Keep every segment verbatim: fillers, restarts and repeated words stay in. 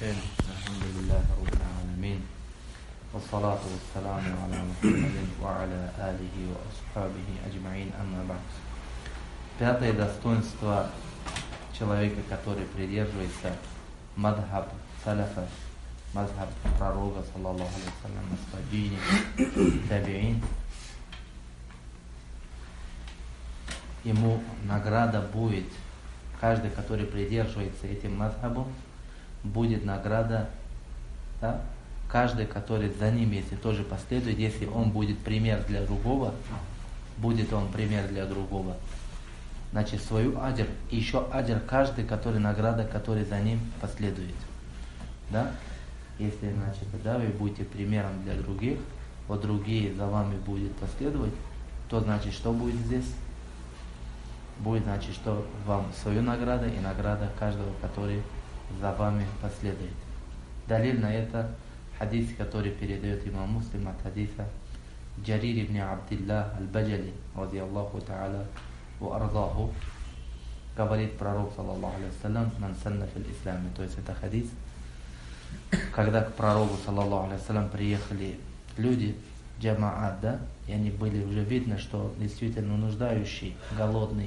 الرحيم الحمد لله رب العالمين والصلاة والسلام على محمد وعلى آله وأصحابه أجمعين أما بعد. Пятое достоинство человека, который придерживается мадхаб салафа, мадхаб пророка, саллаллаху алейхи ва саллям, сподвижников, табиин. Ему награда будет, каждый, который придерживается этим мадхабом, будет награда, да? Каждый, который за ним, если тоже последует, если он будет пример для другого, будет он пример для другого. Значит, свою аджр, и еще аджр каждый, который награда, который за ним последует. Да? Если, значит, да, вы будете примером для других, вот другие за вами будут последовать, то значит, что будет здесь? Будет, значит, что вам свою награда и награда каждого, который за вами последует. Далиль на это хадис, который передает имам Муслим от хадиса Джарир ибн Абдилlah аль-Баджали, ради Аллаху та'аля ва ардаху, говорит пророк, саллаллаху алейхи ва саллям, ман санна фил исламе. То есть это хадис, когда к пророку, саллаллаху алейхи ва саллям, приехали люди, джамаат, да, и они были уже видно, что действительно нуждающие, голодные,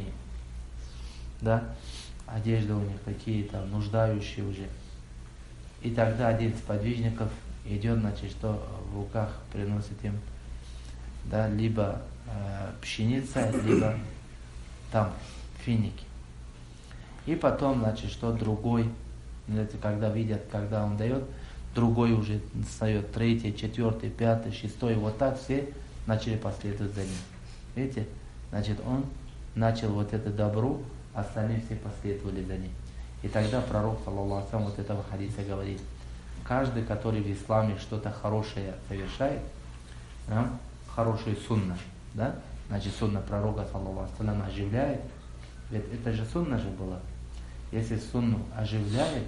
да, одежда у них какие-то, нуждающие уже. И тогда один из подвижников идет, значит, что в руках приносит им, да, либо э, пшеница, либо там финики. И потом, значит, что другой, когда видят, когда он дает, другой уже встает, третий, четвертый, пятый, шестой, вот так все начали последовать за ним. Видите? Значит, он начал вот это добро, остальные все последовали за ним. И тогда пророк, саллаллаху алейхи ва саллям, вот этого хадиса говорит: каждый, который в исламе что-то хорошее совершает, да, хорошую сунна, да, значит, сунна пророка, саллаллаху алейхи ва саллям, оживляет, ведь это же сунна же была. Если сунну оживляет,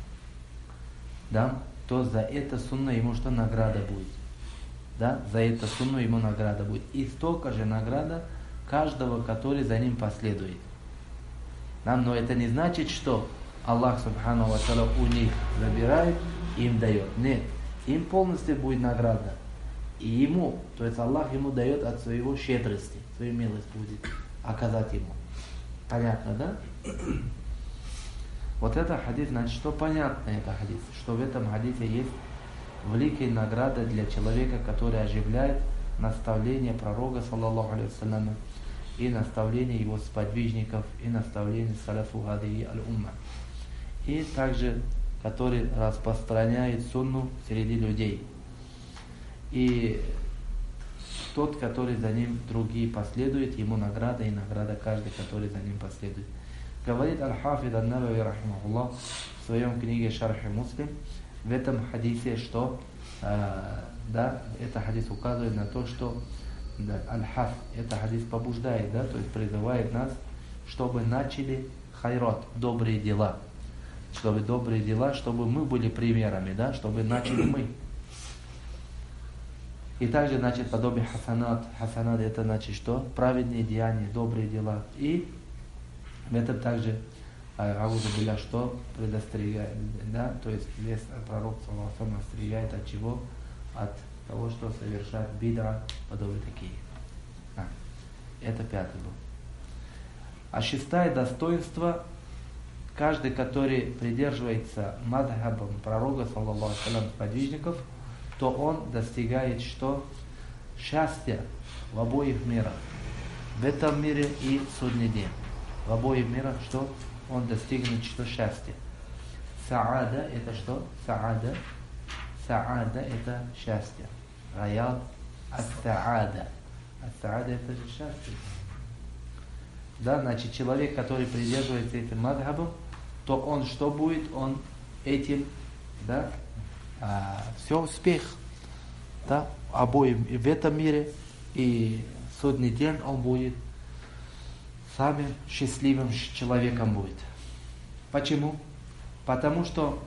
да, то за это сунна ему что награда будет. Да, за это сунну ему награда будет. И столько же награда каждого, который за ним последует. Да, но это не значит, что Аллах субхану ва тааля у них забирает, им дает. Нет, им полностью будет награда. И ему, то есть Аллах ему дает от своего щедрости, свою милость будет оказать ему. Понятно, да? Вот это хадис, значит, что понятно это хадис, что в этом хадисе есть великая награда для человека, который оживляет наставление пророка, саллаллаху алейхи ва саллям, и наставление его сподвижников, и наставление салафу гадии аль-умма. И также, который распространяет сунну среди людей. И тот, который за ним другие последует, ему награда и награда каждый, который за ним последует. Говорит Аль-Хафид Ан-Навави рахимахуллах в своем книге Шархи Муслим, в этом хадисе, что э, да, это хадис указывает на то, что да, Аль-Хаф, это хадис побуждает, да, то есть призывает нас, чтобы начали хайрат, добрые дела, чтобы добрые дела, чтобы мы были примерами, да, чтобы начали мы. И также, значит, подобие хасанат, хасанат это значит что? Праведные деяния, добрые дела. И в этом также аузу билля, что предостерегает, да, то есть здесь пророк саллаллаху алейхи ва саллям остерегает от чего? От того, что совершает бид'a, подобные такие. А, это пятый был. А шестое достоинство, каждый, который придерживается мадхабом пророка, саллаллаху алейхи ва саллям, подвижников, то он достигает что? Счастья в обоих мирах. В этом мире и в судный день. В обоих мирах что? Он достигнет что? Счастья. Саада это что? Саада. Саада это счастье. Раяд ас-саада. Ас-саада это же счастье. Да, значит, человек, который придерживается этим мадхабом, то он что будет? Он этим, да, а, все успех, да, обоим и в этом мире, и в судный день он будет самым счастливым человеком будет. Почему? Потому что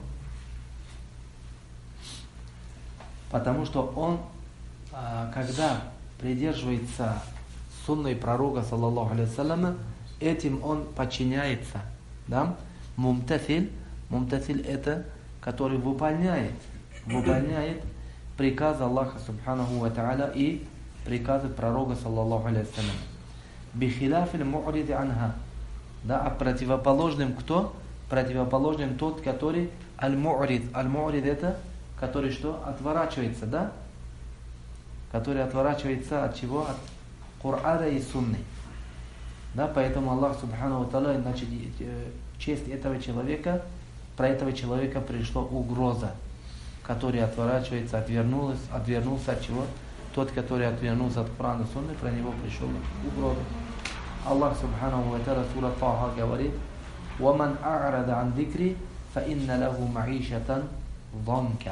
потому что он, когда придерживается сунной пророка, саллаллаху алейхи ва саллям, этим он подчиняется, да? Мумтасиль, мумтасиль это который выполняет, выполняет приказы Аллаха Субханаху ва Тааля и приказы пророка, саллаллаху алейхи ва саллям. Бихиляфиль му'риди анха. Да, а противоположным кто? Противоположным тот, который аль-му'рид. Аль-му'рид это, который что? Отворачивается, да? Который отворачивается от чего? От Кур'ана и Сунны. Да, поэтому Аллах Субхану ва Тааля, значит, в честь этого человека, про этого человека пришла угроза, который отворачивается, отвернулся, отвернулся от чего? Тот, который отвернулся от Кур'ана и Сунны, про него пришла угроза. Аллах Субхану ва Тааля, сура Таха говорит: وَمَنْ أَعْرَضَ عَنْ ذِكْرِي فَإِنَّ لَهُ مَعِيشَةً ضَنْكًا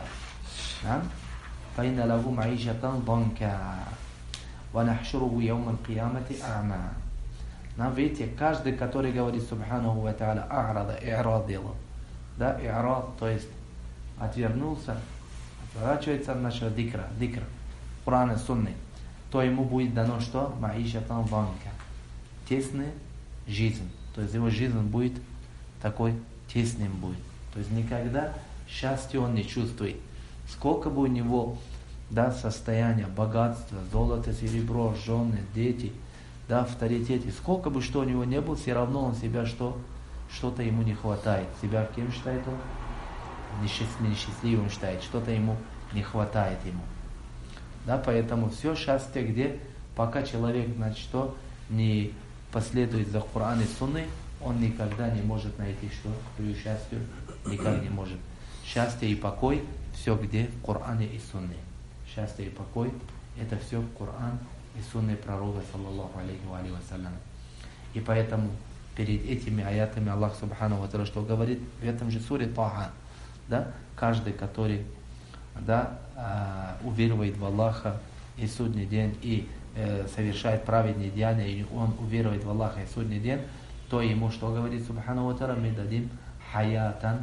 فَإِنَّ لَهُ مَعِيشَةً ضَنْكًا وَنَحْشُرُهُ يَوْمَ الْقِيَامَةِ أَعْمَى. Нам, видите, каждый, который говорит Субханаху ва Тааля, а'рада, и'рад делал, да, и'рад, то есть отвернулся, отворачивается от нашего дикра, дикр, Кур'ана, Сунны, то ему будет дано что? Маишатан банка, тесная жизнь, то есть его жизнь будет такой тесным будет, то есть никогда счастья он не чувствует, сколько бы у него, да, состояния, богатства, золото, серебро, жены, дети, да, авторитете, сколько бы что у него не было, все равно он себя что, что-то ему не хватает. Себя кем считает он? Несчастливым, несчастливым считает, что-то ему не хватает ему. Да, поэтому все счастье, где пока человек, значит, что не последует за Кур'ан и Сунной, он никогда не может найти что, свое счастье, никак не может. Счастье и покой, все где в Кур'ане и Сунне. Счастье и покой, это все Кур'ан и Сунны пророка, саллаллаху алейхи ва алейхи ва саллям. И поэтому перед этими аятами Аллах Субхану ва Тааля что говорит в этом же суре Таха, да, каждый, который, да, э, уверует в Аллаха и судный день и э, совершает праведные деяния, и он уверует в Аллаха и судный день, то ему что говорит Субхану ва Тааля? Мы дадим хаятан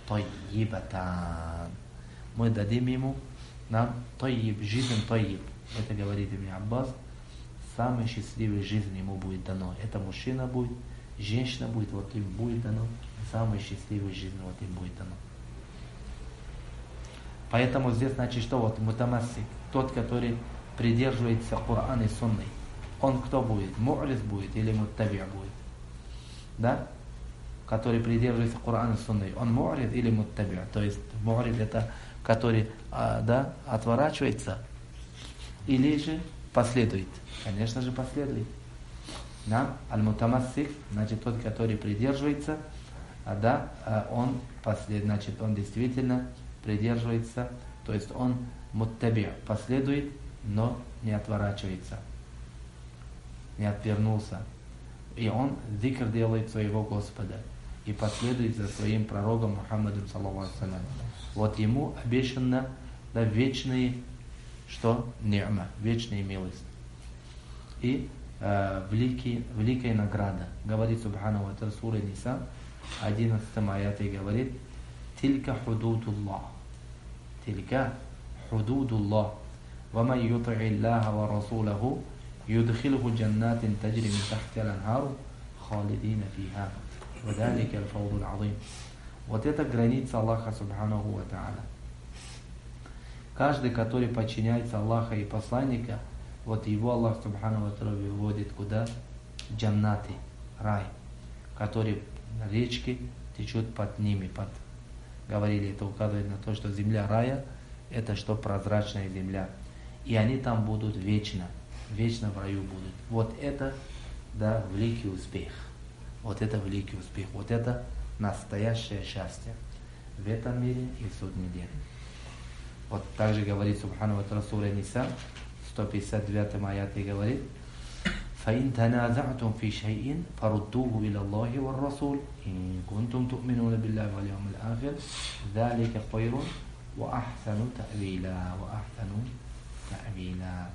тойибатан. Мы дадим ему нам тойиб, жизнь тойиб. Это говорит Ибн Аббас. Самая счастливая жизнь ему будет дано. Это мужчина будет, женщина будет, вот им будет дано. Самая счастливая жизнь вот им будет дано. Поэтому здесь, значит, что вот мутамассик, тот, который придерживается Кур'ан и Сунны, он кто будет? Му'риз будет или муттаби' будет? Да? Который придерживается Кур'ан и Сунны, он му'риз или муттаби'? То есть му'риз это, который, а, да, отворачивается или же последует? Конечно же последует. Да? Аль-мутамассик, значит тот, который придерживается, а, да, а он послед, значит он действительно придерживается, то есть он муттаби', последует, но не отворачивается, не отвернулся. И он зикр делает своего Господа и последует за своим пророком Мухаммадом, саллаллаху алейхи ва саллям. Вот ему обещано, да, вечные, что? Ни'ма, вечная милость. И э, великий, великая награда. Говорит Субхану ва Тааля, сура Ниса, одиннадцатом аяте говорит: Тилька худудуллах. Тилька худудуллах. وَمَنْ يُطِعِ اللَّهَ وَرَسُولَهُ يُدْخِلْهُ جَنَّاتٍ تَجْرِي مِنْ تَحْتِهَا الْأَنْهَارُ خَالِدِينَ فِيهَا وَذَلِكَ الْفَوْزُ الْعَظِيمُ. Вот это граница Аллаха Субханаху ва Тааля. Каждый, который подчиняется Аллаха и посланника, вот его Аллах Субханаху ва Тааля выводит куда? Джаннаты, рай, который речки течут под ними, под, говорили, это указывает на то, что земля рая, это что? Прозрачная земля. И они там будут вечно, вечно в раю будут. Вот это, да, великий успех. Вот это великий успех. Вот это настоящее счастье в этом мире и в судный день. Вот также говорит Субхану ва Тааля, сура Ниса, сто пятьдесят девятом аяте говорит: فَإِنْ تَنَازَعْتُمْ فِي شَيْءٍ فَرُدُّوهُ إِلَى اللَّهِ وَالرَّسُولِ إِن كُنْتُمْ تُؤْمِنُونَ بِاللَّهِ وَالْيَوْمِ الْآخِرِ ذَلِكَ خَيْرٌ وَأَحْسَنُ تَأْوِيلًا وَأَحْسَنُ تَأْوِيلًا.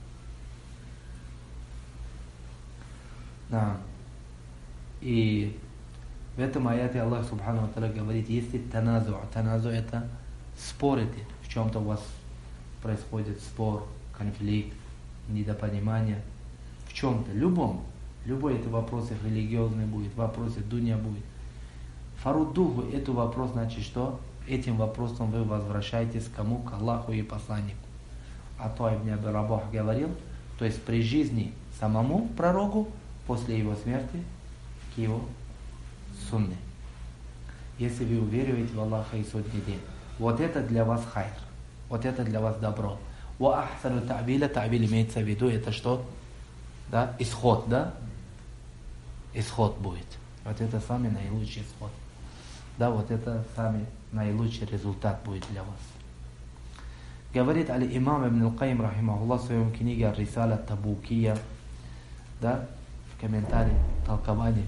Да. И в этом аяте Аллах Субхану ва Тааля говорит: если таназу, таназу это спорите, в чем-то у вас происходит спор, конфликт, недопонимание, в чем-то, любом, любой это вопросы религиозный будет, вопросы дуня будет. Фаруддуху, это вопрос, значит что? этим вопросом вы возвращаетесь к кому? К Аллаху и посланнику. Ата ибн Аби Рабах говорил, то есть при жизни самому пророку, после его смерти к его сунне. Если вы уверуете в Аллаха и судный день. Вот это для вас хайр. Вот это для вас добро. Ва ахсану та'виля, та'виль имеется в виду, это что? Да? Исход, да? Исход будет. Вот это самый наилучший исход. Да, вот это самый наилучший результат будет для вас. Говорит аль-имам ибн аль-Каим, рахимахуллах, в своем книге Рисаля Табукия, да, в комментарии, толковании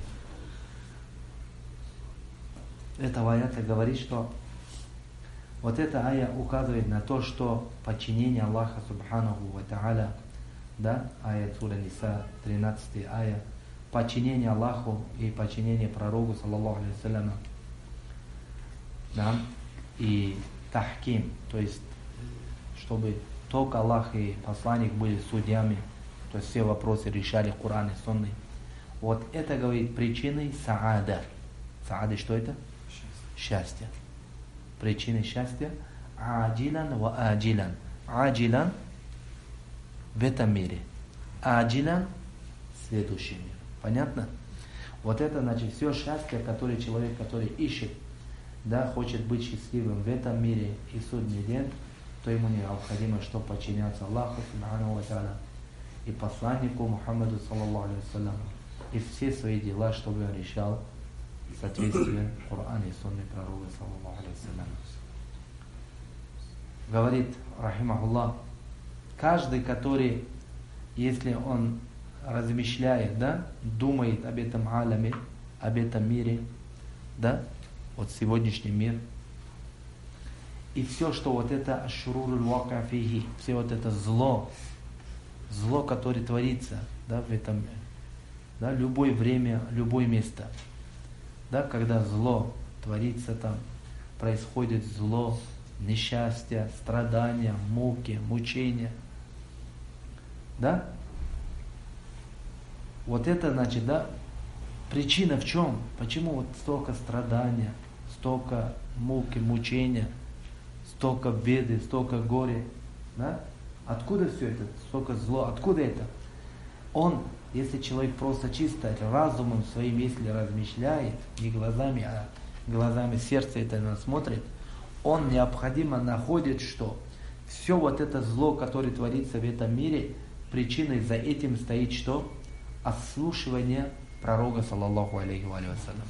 этого аята говорит, что вот эта ая указывает на то, что подчинение Аллаха Субханаху ва Та'аля, да, ая сура Ниса, тринадцатая ая, подчинение Аллаху и подчинение пророку, саллаллаху алейхи вассалям, да, и тахким, то есть, чтобы только Аллах и посланник были судьями, то есть все вопросы решали Коран и Сунны. Вот это, говорит, причиной саада. Саады что это? Счастье. Причиной счастья аджилан ва аджилан. Аджилан в этом мире. Аджилан в следующем мире. Понятно? Вот это, значит, все счастье, которое человек, который ищет, да, хочет быть счастливым в этом мире и судный день, то ему необходимо, что подчиняться Аллаху Субханаху ва Та'аля и посланнику Мухаммаду саллаллаху алейхи вассалям, и все свои дела, чтобы он решал в соответствии Корана и Сунны пророка саллаллаху алейхи вассалям. Говорит, рахимахуллах, каждый, который, если он размышляет, да, думает об этом аляме, об этом мире, да, вот сегодняшний мир, и все, что вот это ашуруруль вака фихи, все вот это зло, зло, которое творится, да, в этом мире, да, любое время, любое место, да, когда зло творится там, происходит зло, несчастье, страдания, муки, мучения, да, вот это, значит, да, причина в чем? Почему вот столько страдания, столько муки, мучения, столько беды, столько горя, да? Откуда все это, столько зло, откуда это? Он, если человек просто чисто разумом своим, если размышляет, не глазами, а глазами сердца это смотрит, он необходимо находит, что все вот это зло, которое творится в этом мире, причиной за этим стоит что? Ослушивание пророка, саллаллаху алейхи вассалям.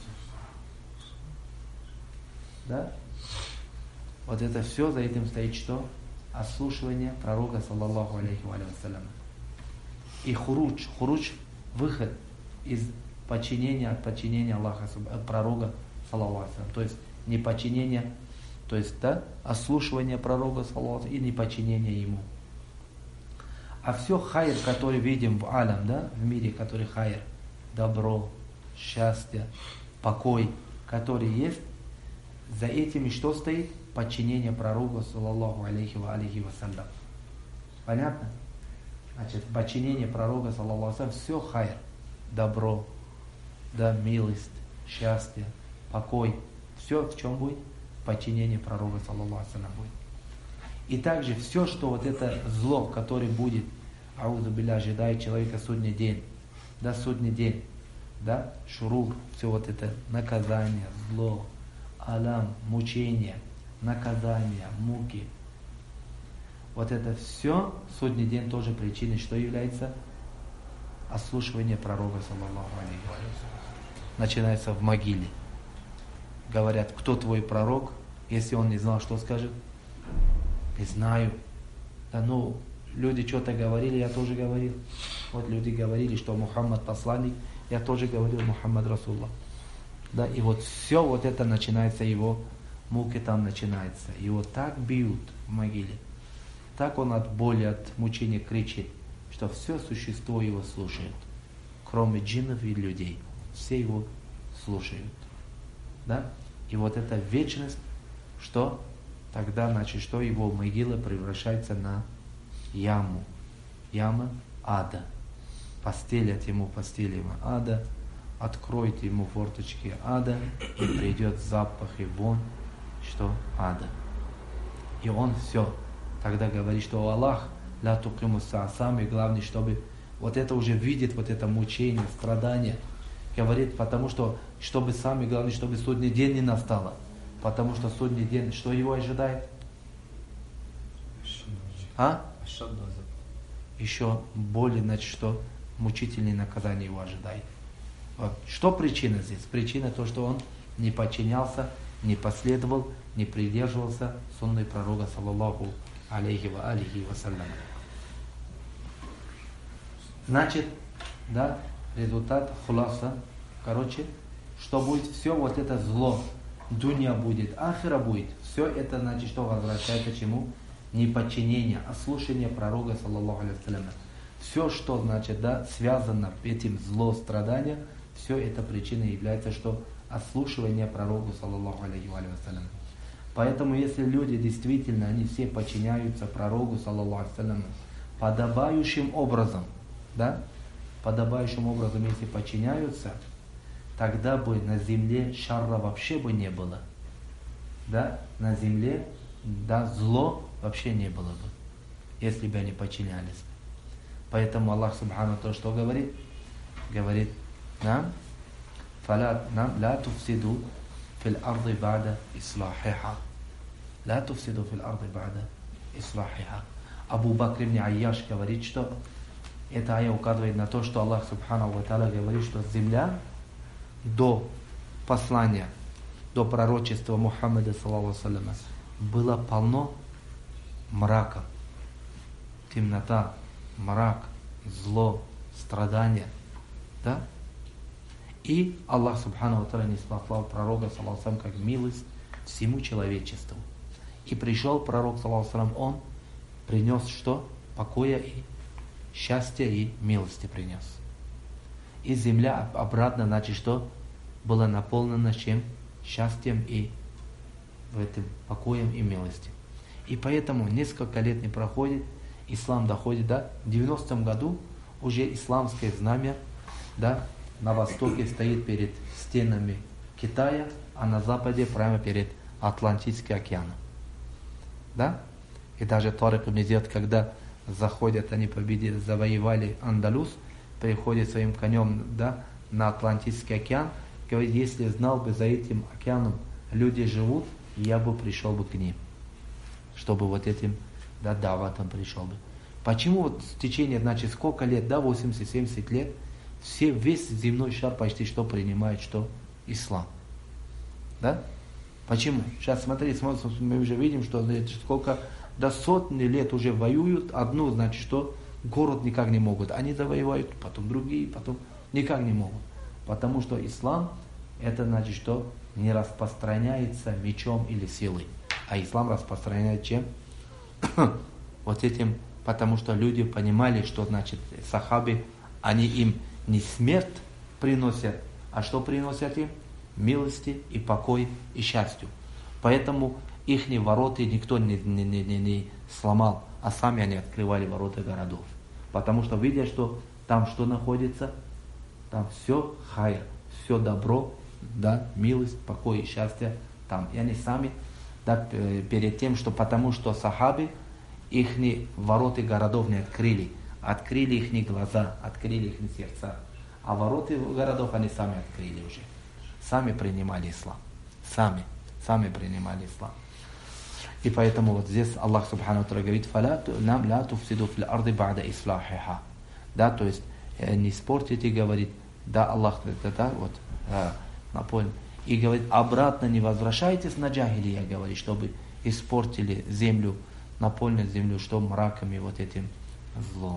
Да? Вот это все, за этим стоит что? Ослушивание пророка, саллаллаху алейхи вассалям. И хурудж, хурудж, выход из подчинения, от подчинения Аллаха, от пророка, саллаллаху алейхи вассалям. То есть не подчинение, то есть, да, ослушивание пророка, саллаллаху алейхи, и не подчинение ему. А все хайр, который видим в алям, да, в мире, который хайр, добро, счастье, покой, который есть, за этим и что стоит? Подчинение пророку, саллаллаху алейхи ва алейхи вассалям. Понятно? Значит, подчинение пророка, саллаллаху алейхи вассалям, все хайр, добро, да, милость, счастье, покой, все в чем будет? Подчинение пророка, саллаллаху алейхи вассалям, будет. И также все, что вот это зло, которое будет, аузу билля, ожидает человека судный день, да, судный день, да, шурур, все вот это наказание, зло, алам, мучение, наказание, муки. Вот это все, судный день тоже причиной, что является ослушивание пророка, саллаллаху алейхи вассалям. Начинается в могиле. Говорят, кто твой пророк? Если он не знал, что скажет? Не знаю. Да ну, люди что-то говорили, я тоже говорил. Вот люди говорили, что Мухаммад посланник, я тоже говорил, Мухаммад Расуллах. Да, и вот все вот это начинается, его муки там начинается. Его так бьют в могиле. Так он от боли, от мучения кричит, что все существо его слушает. Кроме джиннов и людей. Все его слушают. Да? И вот эта вечность, что? Тогда, значит, что его могила превращается на яму. Яма ада. Постелят ему постели ада. Откройте ему форточки ада. И придет запах и вон. что ада. И он все тогда говорит, что Аллах ля тукимуса, самое главное, чтобы вот это уже видит, вот это мучение, страдание. Говорит, потому что, чтобы самое главное, чтобы судный день не настало. Потому что судный день, что его ожидает? А? Еще более, значит, что мучительное наказание его ожидает. Вот. Что причина здесь? Причина то, что он не подчинялся, не последовал, не придерживался сунны пророка, саллаллаху алейхи ва алихи вассалям. Значит, да, результат хуласа, короче, что будет все вот это зло, дунья будет, ахира будет, все это, значит, что возвращается чему? Не подчинение, а слушание пророка, саллаллаху алейхи вассалям. Все, что, значит, да, связано этим зло, страдания, все это причиной является, что ослушивание пророку, саллаллаху алейхи вассалям. Поэтому, если люди действительно, они все подчиняются пророку, саллаллаху алейхи вассалям, подобающим образом, да, подобающим образом, если подчиняются, тогда бы на земле шарра вообще бы не было. Да, на земле, да, зло вообще не было бы, если бы они подчинялись. Поэтому Аллах Субхану то, что говорит? Говорит нам, фала нам ла туфсиду фил арды бада ислахиха. Ла туфсиду фил арды бада ислахиха. Абу Бакр ибн Айяш говорит, что эта ая указывает на то, что Аллах Субхану ва Тааля говорит, что земля до послания, до пророчества Мухаммада саллаллаху алейхи ва саллям было полно мрака, темнота, мрак, зло, страдания, да? И Аллах Субхану ва Тааля ниспослал пророка саллаллаху алейхи ва саллям как милость всему человечеству. И пришел пророк саллаллаху алейхи ва саллям, он принес что? Покоя и счастья и милости принес. И земля обратно, значит, что? Была наполнена чем? Счастьем и в этом покоем и милостью. И поэтому несколько лет не проходит, ислам доходит, да, в девяностом году уже исламское знамя, да, на востоке стоит перед стенами Китая, а на западе прямо перед Атлантическим океаном. Да? И даже Тарик ибн Зияд, когда заходят, они победили, завоевали Андалус, приходят своим конем, да, на Атлантический океан, говорит, если знал бы, за этим океаном люди живут, я бы пришел бы к ним, чтобы вот этим, да, даватом пришел бы. Почему вот в течение, значит, сколько лет, да, восемьдесят-семьдесят лет, все, весь земной шар почти что принимает, что ислам. Да? Почему? Сейчас смотри, смотри, мы уже видим, что сколько, до сотни лет уже воюют, одну, значит, что город никак не могут. Они завоевают, потом другие, потом никак не могут. Потому что ислам, это значит, что не распространяется мечом или силой. А ислам распространяет чем? Вот этим, потому что люди понимали, что значит сахаби, они им не смерть приносят, а что приносят им? Милости и покой и счастью. Поэтому их ворота никто не, не, не, не сломал, а сами они открывали ворота городов. Потому что видя, что там что находится, там все хайр, все добро, да, милость, покой и счастье там. И они сами, да, перед тем, что потому что сахаби их ворота городов не открыли, открыли их глаза, открыли их сердца. А ворота городов они сами открыли уже. Сами принимали ислам. Сами, сами принимали ислам. И поэтому вот здесь Аллах Субхану ва Тааля говорит, «Фала нам ла туфсиду фил арды ба'да ислахиха». Да, то есть не испортите, говорит, да, Аллах, да, да, вот, напомню. И говорит, обратно не возвращайтесь на джахилия, говорит, чтобы испортили землю, наполнить землю, что мраками вот этим злом.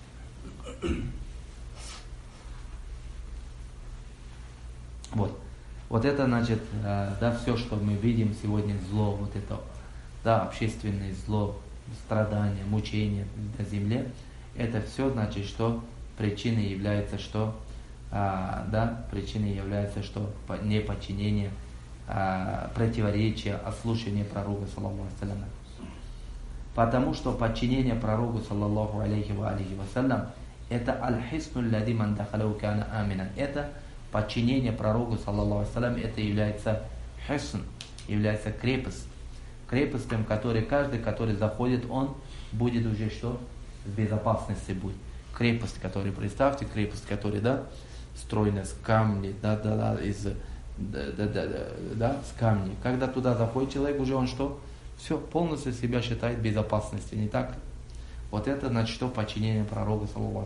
Вот. Вот это, значит, да, все, что мы видим сегодня, зло, вот это, да, общественное зло, страдания, мучения на земле, это все, значит, что причиной является, что, а, да, причиной является, что неподчинение, а, противоречие, ослушание пророка, саллаллаху алейхи ва саллям. Потому что подчинение пророку, саллаллаху алейхи ва алейхи вассалям, это аль-хисну аллади ман дахалаху кана аминан. Это подчинение пророку, саллаллаху алейхи ва саллям, это является хисн, является крепость. Крепостью, который каждый, который заходит, он будет уже что? В безопасности будет. Крепость, которую, представьте, крепость, которая, да, стройная с камней, да, да, да, из, да, да, да, да, да, с камней. Когда туда заходит человек, уже он что? Все, полностью себя считает в безопасности, не так? Вот это, значит, что подчинение пророка, саллаллаху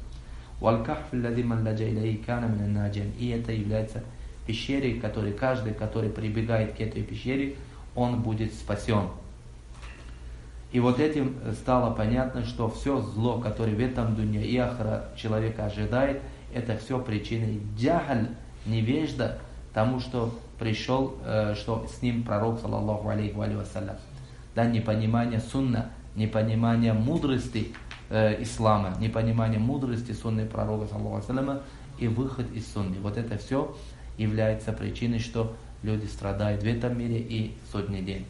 алейхи ва саллям. И это является пещерой, которой каждый, который прибегает к этой пещере, он будет спасен. И вот этим стало понятно, что все зло, которое в этом дуне и ахра человека ожидает, это все причиной джахаль, невежда, тому, что пришел, что с ним пророк, саллаллаху алейхи ва саллям. Да, непонимание сунна, непонимание мудрости э, ислама, непонимание мудрости сунны пророка, саллаллаху алейхи ва саллям, и выход из сунны. Вот это все является причиной, что люди страдают в этом мире и сотни дней.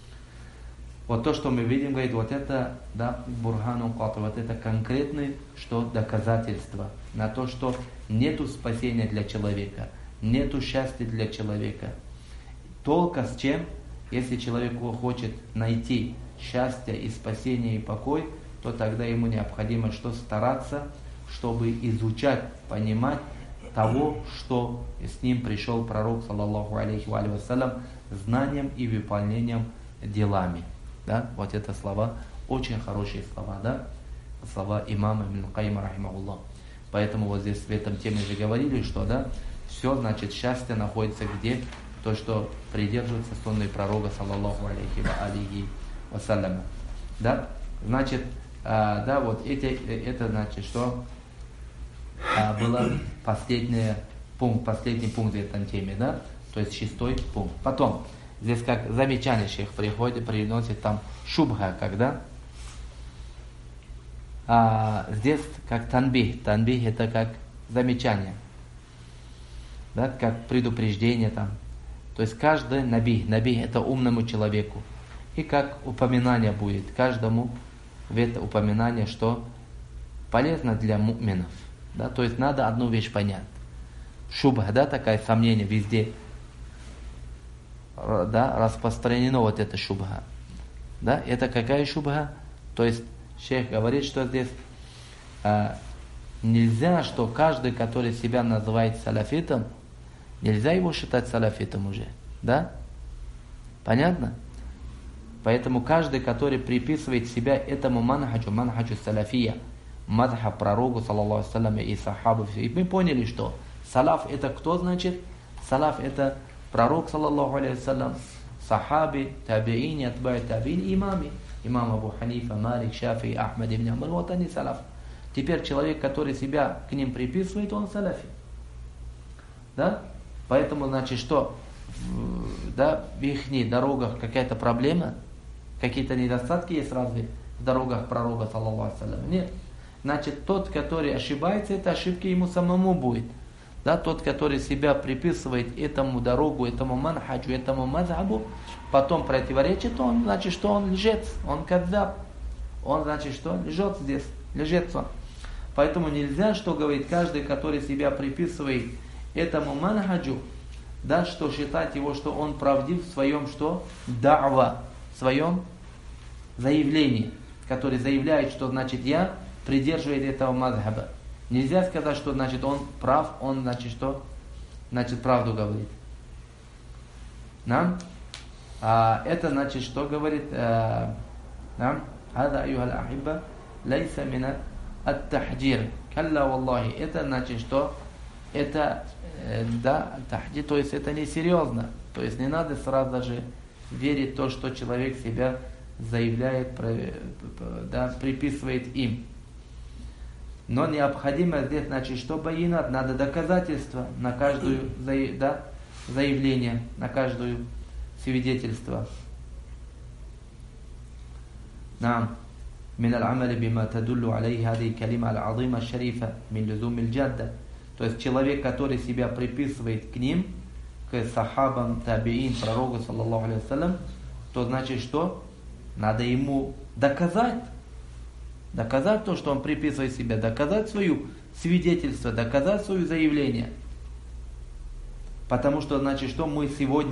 Вот то, что мы видим, говорит, вот это, да, бурхану кату, вот это конкретное, что доказательство на то, что нету спасения для человека, нету счастья для человека. Только с чем, если человек хочет найти счастье и спасение и покой, то тогда ему необходимо что стараться, чтобы изучать, понимать того, что с ним пришел пророк, саллаллаху алейхи ва саллям, знанием и выполнением делами. Да? Вот это слова, очень хорошие слова, да? Слова имама Ибн Кайима рахимахуллах. Поэтому вот здесь в этом теме же говорили, что, да, все, значит, счастье находится где? То, что придерживается сунны пророка, саллаллаху алейхи ва саллям. Да? Значит, а, да, вот эти, это значит, что а, был последний пункт, последний пункт в этом теме, да? То есть шестой пункт. Потом, здесь как замечание шейх приходит, приносит там шубха, когда а, здесь как танбих. Танбих это как замечание, да, как предупреждение там. То есть каждый наби, наби это умному человеку. И как упоминание будет каждому в это упоминание, что полезно для му'минов. Да? То есть надо одну вещь понять. Шубха, да, такое сомнение везде. Да, распространено вот это шубха. Да, это какая шубха? То есть шейх говорит, что здесь а, нельзя, что каждый, который себя называет салафитом, нельзя его считать салафитом уже. Да? Понятно? Поэтому каждый, который приписывает себя этому манхаджу, манхаджу салафия, мадха пророку, саллаллаху алейхи ва саллям, и сахабу, и мы поняли, что салаф это кто значит? Салаф это пророк, саллаллаху алейхи ва саллям, сахаби, табиини, атбаи табиини, имами. Имам Абу Ханифа, Малик, Шафи, Ахмад ибн Амбаль, вот они салаф. Теперь человек, который себя к ним приписывает, он салафи. Да? Поэтому, значит, что да, в их дорогах какая-то проблема, какие-то недостатки есть разве в дорогах пророка, саллаллаху алейхи ва саллям? Нет. Значит, тот, который ошибается, это ошибки ему самому будет. Да, тот, который себя приписывает этому дорогу, этому манхаджу, этому мазхабу, потом противоречит, он, значит, что он лжец, он кадзаб. Он, значит, что лжет здесь, лжец он. Поэтому нельзя, что говорит каждый, который себя приписывает этому манхаджу, да, что считать его, что он правдив в своем, что? Да'ва, в своем заявлении, который заявляет, что, значит, я придерживаюсь этого мазхаба. Нельзя сказать, что, значит, он прав, он, значит, что? Значит, правду говорит. Нам? А это, значит, что говорит? Нам? Хада аюхал ахибба лайса мина ат-тахджир. Калла валлахи. Это, значит, что? Это, да, тахджир, то есть это несерьезно. То есть не надо сразу же верить в то, что человек себя заявляет, да, приписывает им. Но необходимо здесь, значит, что байинат, надо доказательства на каждую, да, заявление, на каждую свидетельство. Нам. من العمل بما تدل عليه هذه الكلمة العظيمة الشريفة من لزوم الجادة. То есть человек, который себя приписывает к ним, к сахабам, табиин, пророку, саллаллаху алейхи ва саллям, то значит что? Надо ему доказать. Доказать то, что он приписывает себе, доказать свое свидетельство, доказать свое заявление. Потому что, значит, что мы сегодня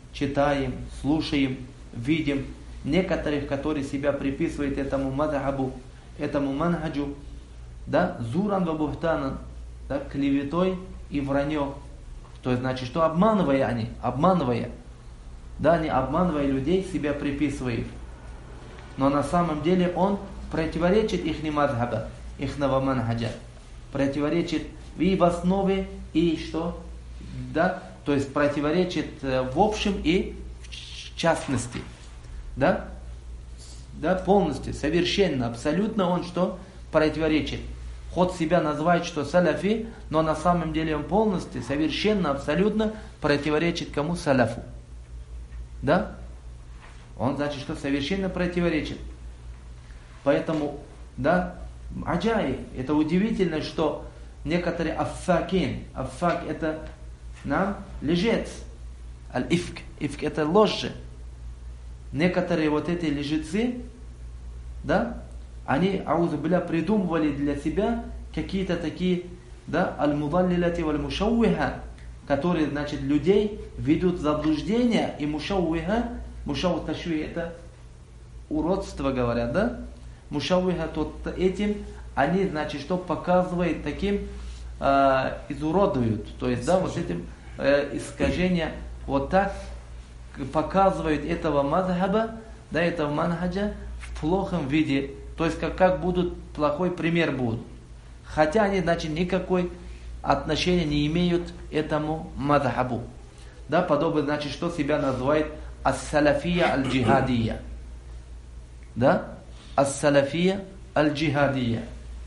читаем, слушаем, видим некоторых, которые себя приписывают этому мазхабу, этому манхаджу, да, зуран ва бухтанан, да, клеветой и вранье. То есть, значит, что обманывая они, обманывая, да, они обманывая людей, себя приписывают. Но на самом деле он противоречит их мазхаба, ихного манхаджа, противоречит и в основе, и что, да, то есть противоречит в общем и в частности, да, да, полностью, совершенно, абсолютно он что противоречит. Ход себя называет, что салафи, но на самом деле он полностью, совершенно, абсолютно противоречит кому? Салафу. Да? Он значит, что совершенно противоречит. Поэтому, да, аджаи, это удивительно, что некоторые аффакин, аффак это нам лжец, аль-ифк, ифк это ложь. Некоторые вот эти лжецы, да, они, аузу билля, придумывали для себя какие-то такие, да, аль-мудаллилати валь-мушауиха, которые, значит, людей ведут в заблуждение, и мушауиха, мушау ташуи это уродство, говорят, да, мушауиха, то этим они, значит, что показывают таким, э, изуродуют, то есть, да, вот этим э, искажения, вот так показывают этого мазхаба, да, этого манхаджа в плохом виде. То есть, как, как будут, плохой пример будут. Хотя они, значит, никакой отношения не имеют этому мазхабу. Да, подобно, значит, что себя называет ас-салафия аль-джихадия. Да? Ас-салафия аль-джихадия.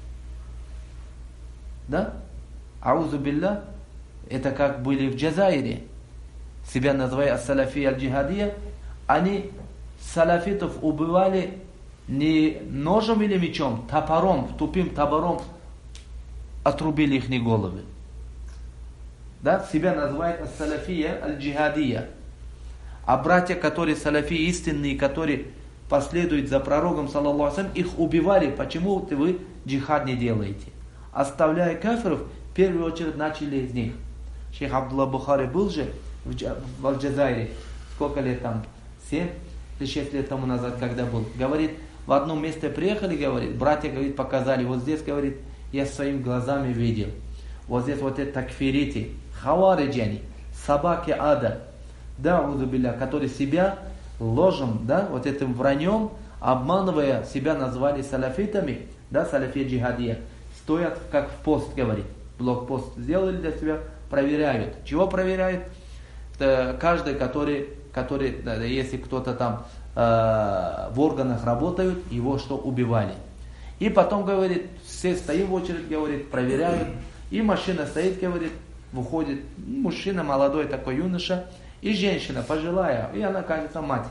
Да? Аузу билля, это как были в Джазайре. Себя называя ас-салафия аль-джихадия. Они салафитов убивали не ножом или мечом, топором, тупым топором отрубили их головы. Да, себя называют ас-салафия аль-джихадия. А братья, которые салафи истинные, которые последуют за пророком, саллаллаху алейхи ва саллям, их убивали. Почему вы джихад не делаете? Оставляя кафиров, в первую очередь начали из них. Шейх Абдулла Бухари был же в, в Аль-Джазайре, сколько лет там? семь или шесть лет тому назад, когда был. Говорит, в одном месте приехали, говорит, братья, говорит, показали, вот здесь, говорит, я своими глазами видел. Вот здесь вот это такфирити, хавариджани, собаки ада, да, узубилля, которые себя ложем, да, вот этим враньем, обманывая себя, назвали салафитами, да, салафия джихадия, стоят как в пост, говорит, блокпост сделали для себя, проверяют. Чего проверяют? Это каждый, который, который, да, если кто-то там в органах работают, его что, убивали. И потом, говорит, все стоим в очередь, говорит, проверяют. И машина стоит, говорит, выходит мужчина, молодой такой юноша, и женщина, пожилая, и она, кажется, мать.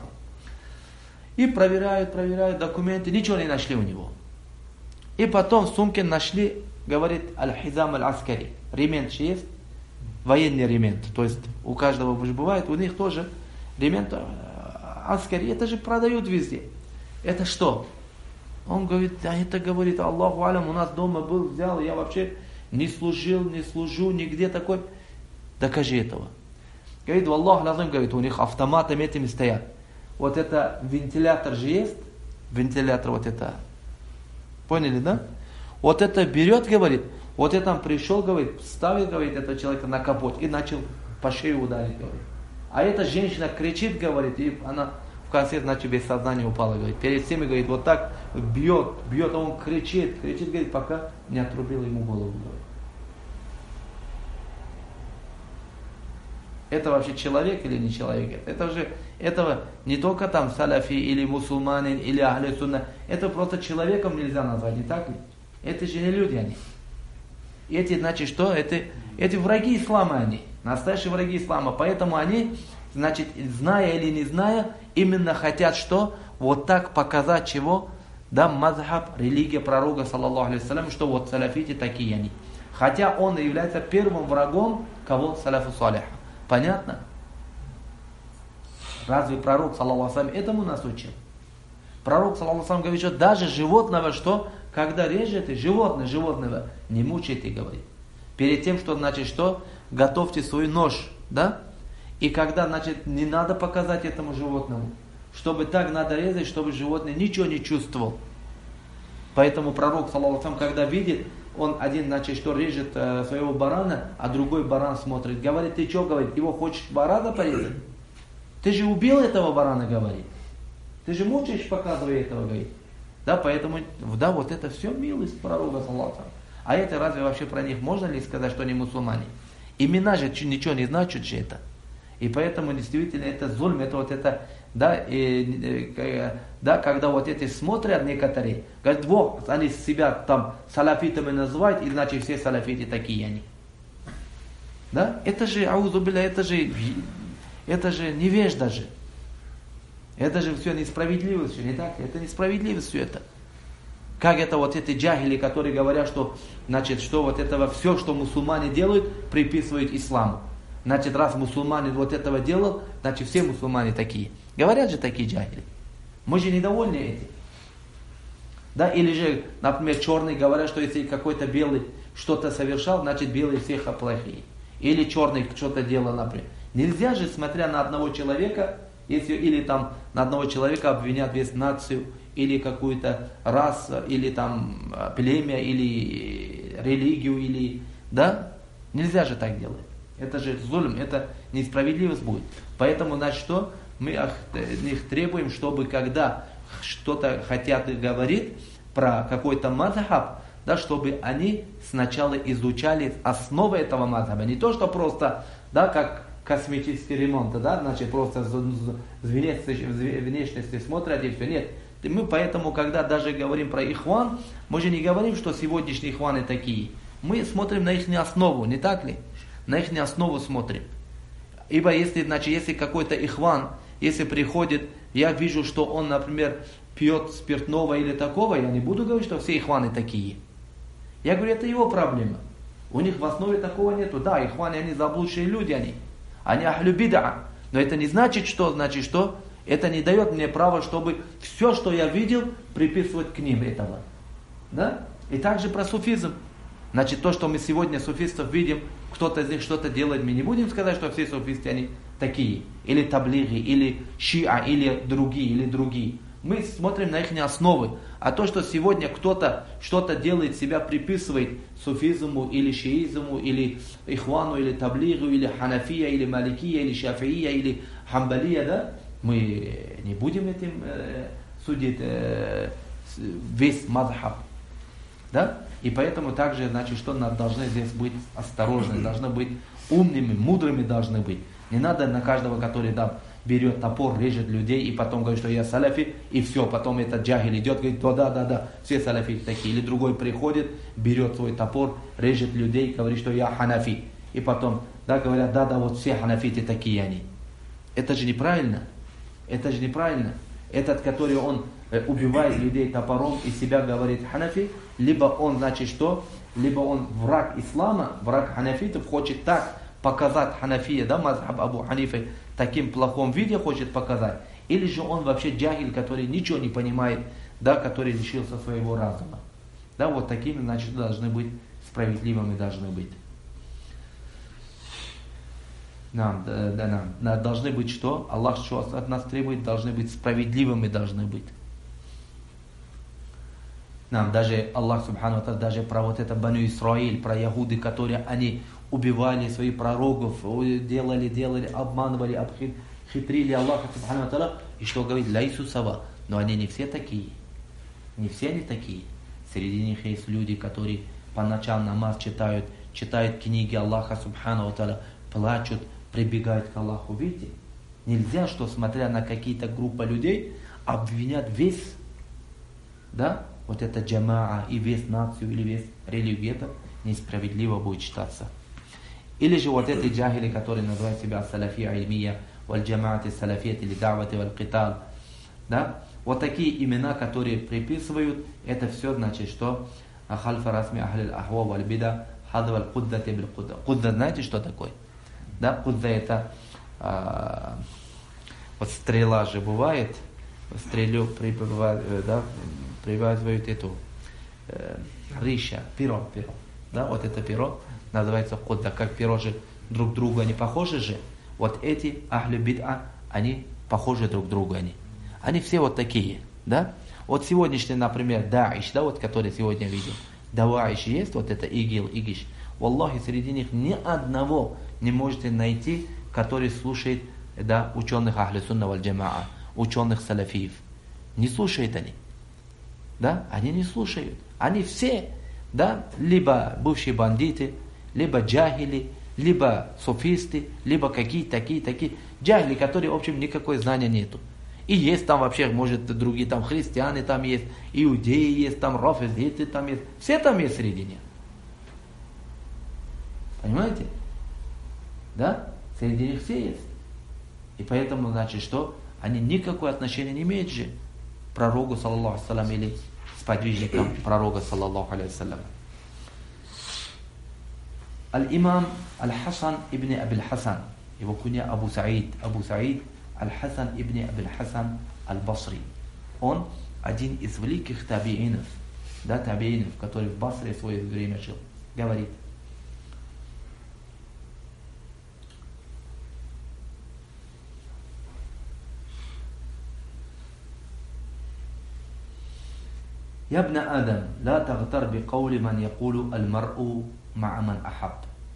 И проверяют, проверяют документы, ничего не нашли у него. И потом в сумке нашли, говорит, аль-хизам аль-аскари. Ремень есть, военный ремень. То есть у каждого бывает, у них тоже ремень. Аскари, это же продают везде. Это что? Он говорит, а это говорит, Аллаху алям, у нас дома был, взял, я вообще не служил, не служу, нигде такой. Докажи этого. Говорит, Аллах лазим, говорит, у них автоматами этими стоят. Вот это вентилятор же есть, вентилятор вот это. Поняли, да? Вот это берет, говорит, вот это он пришел, говорит, ставит, говорит, этого человека на капот и начал по шее ударить, говорит. А эта женщина кричит, говорит, и она в конце, значит, без сознания упала, говорит. Перед всеми, говорит, вот так бьет, бьет, а он кричит, кричит, говорит, пока не отрубил ему голову, говорит. Это вообще человек или не человек? Это же, этого не только там салафи или мусульманин или ахли сунна, это просто человеком нельзя назвать, не так ли? Это же не люди они. Эти, значит, что? Это, эти враги ислама они. Настоящие враги ислама. Поэтому они, значит, зная или не зная, именно хотят что? Вот так показать чего? Да, мазхаб, религия пророка, саллаллаху алейхи ва саллям, что вот салафити такие они. Хотя он является первым врагом кого? Салафу салиха. Понятно? Разве пророк, саллаллаху алейхи ва саллям, этому нас учил? Пророк, саллаллаху алейхи ва саллям, говорит, что даже животного, что? Когда режете животное, животного, не мучайте, говорит. Перед тем, что значит, что? Готовьте свой нож, да? И когда, значит, не надо показать этому животному. Чтобы так надо резать, чтобы животное ничего не чувствовал. Поэтому пророк, саллаллаху алейхи ва саллям, когда видит, он один, значит, что режет э, своего барана, а другой баран смотрит. Говорит, ты что, говорит, его хочешь барана порезать? Ты же убил этого барана, говорит. Ты же мучаешь, показывая этого, говорит. Да, поэтому, да, вот это все милость пророка, саллаллаху алейхи ва саллям. А это разве вообще про них можно ли сказать, что они мусульмане? Имена же ничего не значат же это. И поэтому действительно это зульм, это вот это, да, и, и, да, когда вот эти смотрят некоторые, говорят, вот, они себя там салафитами называют, и значит все салафиты такие они. Да, это же, аузубилля, это же, это же невежда же. Это же все несправедливость, не так? Это несправедливость все это. Как это вот эти джахили, которые говорят, что, значит, что вот этого все, что мусульмане делают, приписывают исламу. Значит, раз мусульмане вот этого делал, значит все мусульмане такие. Говорят же такие джахили. Мы же недовольны этим. Да, или же, например, черные говорят, что если какой-то белый что-то совершал, значит белые всех плохие. Или черный что-то делал, например. Нельзя же, смотря на одного человека, если или там на одного человека обвинят весь нацию, или какую-то расу, или там племя, или религию, или, да, нельзя же так делать. Это же зульм, это несправедливость будет. Поэтому, значит, что? Мы от них требуем, чтобы когда что-то хотят говорить про какой-то мазхаб, да, чтобы они сначала изучали основы этого мазхаба. Не то, что просто, да, как косметический ремонт, да, значит, просто с внешности смотрят и все. Нет. Мы поэтому, когда даже говорим про ихван, мы же не говорим, что сегодняшние ихваны такие. Мы смотрим на их основу, не так ли? На их основу смотрим. Ибо если, значит, если какой-то ихван, если приходит, я вижу, что он, например, пьет спиртного или такого, я не буду говорить, что все ихваны такие. Я говорю, это его проблема. У них в основе такого нету. Да, ихваны, они заблудшие люди, они. Они ахлю бида. Но это не значит, что, значит, что это не дает мне права, чтобы все, что я видел, приписывать к ним этого. Да? И также про суфизм. Значит, то, что мы сегодня суфистов видим, кто-то из них что-то делает, мы не будем сказать, что все суфисты, они такие. Или таблиги, или шиа, или другие, или другие. Мы смотрим на их основы. А то, что сегодня кто-то что-то делает, себя приписывает суфизму, или шиизму, или ихвану, или таблигу, или ханафия, или маликия, или шафия, или хамбалия, да? Мы не будем этим э, судить э, весь мазхаб. Да? И поэтому также, значит, что мы должны здесь быть осторожны, должны быть умными, мудрыми должны быть. Не надо на каждого, который да, берет топор, режет людей и потом говорит, что я салафи, и все, потом этот джахиль идет, говорит, да, да, да, да, все салафи такие. Или другой приходит, берет свой топор, режет людей, говорит, что я ханафи. И потом, да, говорят, да, да, вот все ханафиты такие они. Это же неправильно. Это же неправильно. Этот, который он убивает людей топором и себя говорит ханафи, либо он, значит, что? Либо он враг ислама, враг ханафитов, хочет так показать ханафия, да, мазхаб Абу Ханифы, таким плохом виде хочет показать, или же он вообще джахиль, который ничего не понимает, да, который лишился своего разума. Да, вот такими, значит, должны быть справедливыми, должны быть. Нам, да, да, нам должны быть что? Аллах что от нас требует, должны быть справедливыми, должны быть. Нам даже Аллах Субхану ва Тааля, даже про вот это Бану Исраиль, про Ягуды, которые они убивали своих пророков, делали, делали, обманывали, обхитрили Аллаха Субхану ва Тааля, и что говорит, лайсу сава, но они не все такие, не все они такие. Среди них есть люди, которые по ночам намаз читают, читают книги Аллаха Субхану ва Тааля, плачут, прибегают к Аллаху. Видите, нельзя, что смотря на какие-то группы людей, обвинят весь, да, вот это джамаа и весь нацию или весь религию, это несправедливо будет считаться. Или же вот эти джахили, которые называют себя салафия ильмия, валь джамаати салафият или давати валь китал, да, вот такие имена, которые приписывают, это все значит, что хальфа расми ахлил ахва валь бида хадва валь куддати биль кудда. Кудда, знаете, что такое? Да, кудда это а, вот стрела же бывает, стрелю прибывает, да, привязывают эту э, риша, перо, перо. Да, вот это перо называется кудда. Как перо же друг друга не похожи же. Вот эти ахлю бид'а, они похожи друг другу. Они, они все вот такие. Да? Вот сегодняшний, например, Даиш, да, вот, который сегодня видел. Даваиш есть, вот это ИГИЛ, ИГИШ. Валлахи, среди них ни одного не можете найти, который слушает, да, ученых ахлю сунна валь джамаа, ученых салафиев. Не слушают они. Да? Они не слушают. Они все, да, либо бывшие бандиты, либо джахили, либо суфисты, либо какие-то такие, такие. Джахили, которые, в общем, никакой знания нету. И есть там вообще, может, другие там христиане там есть, иудеи есть, там рафизиты там есть. Все там есть среди них. Понимаете? Да? Среди них все есть. И поэтому, значит, что? Они никакое отношение не имеют же к пророку, саллаллаху алейхи вассалям, или сподвижникам пророка, саллаллаху алейхи вассалям. Аль-имам Аль-Хасан ибн Абиль-Хасан, его куня Абу Саид, Абу Саид Аль-Хасан ибн Абиль-Хасан Аль-Басри. Он один из великих табиинов, да, табиинов, который в Басре в свое время жил. Говорит: يا ابن آدم لا تغتر بقول من يقول المرء مع من أحب.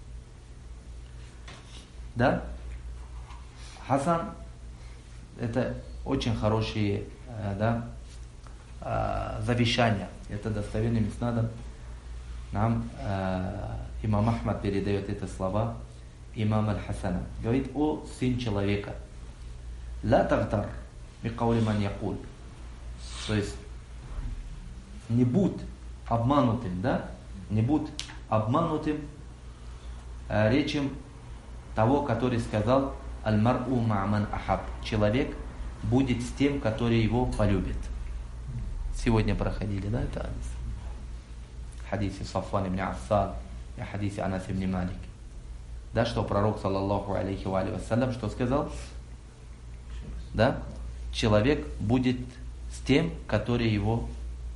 Да? Хасан, это очень хорошие, да, завещания. Это достоверным иснадом. Нам имам Ахмад передает эти слова имама Аль-Хасана. Говорит: о сын человека, ла тагтар бикаули ман якуль. То есть не будь обманутым, да? Не будь обманутым э, речем того, который сказал: аль-мар'у ма'ман ахаб. Человек будет с тем, который его полюбит. Сегодня проходили, да, это хадис. Хадисе Сафван ибн Ассад и хадисе Анас ибн Малик. Да, что пророк, саллаллаху алейхи ва алейхи вассалям, что сказал? Да? Человек будет с тем, который его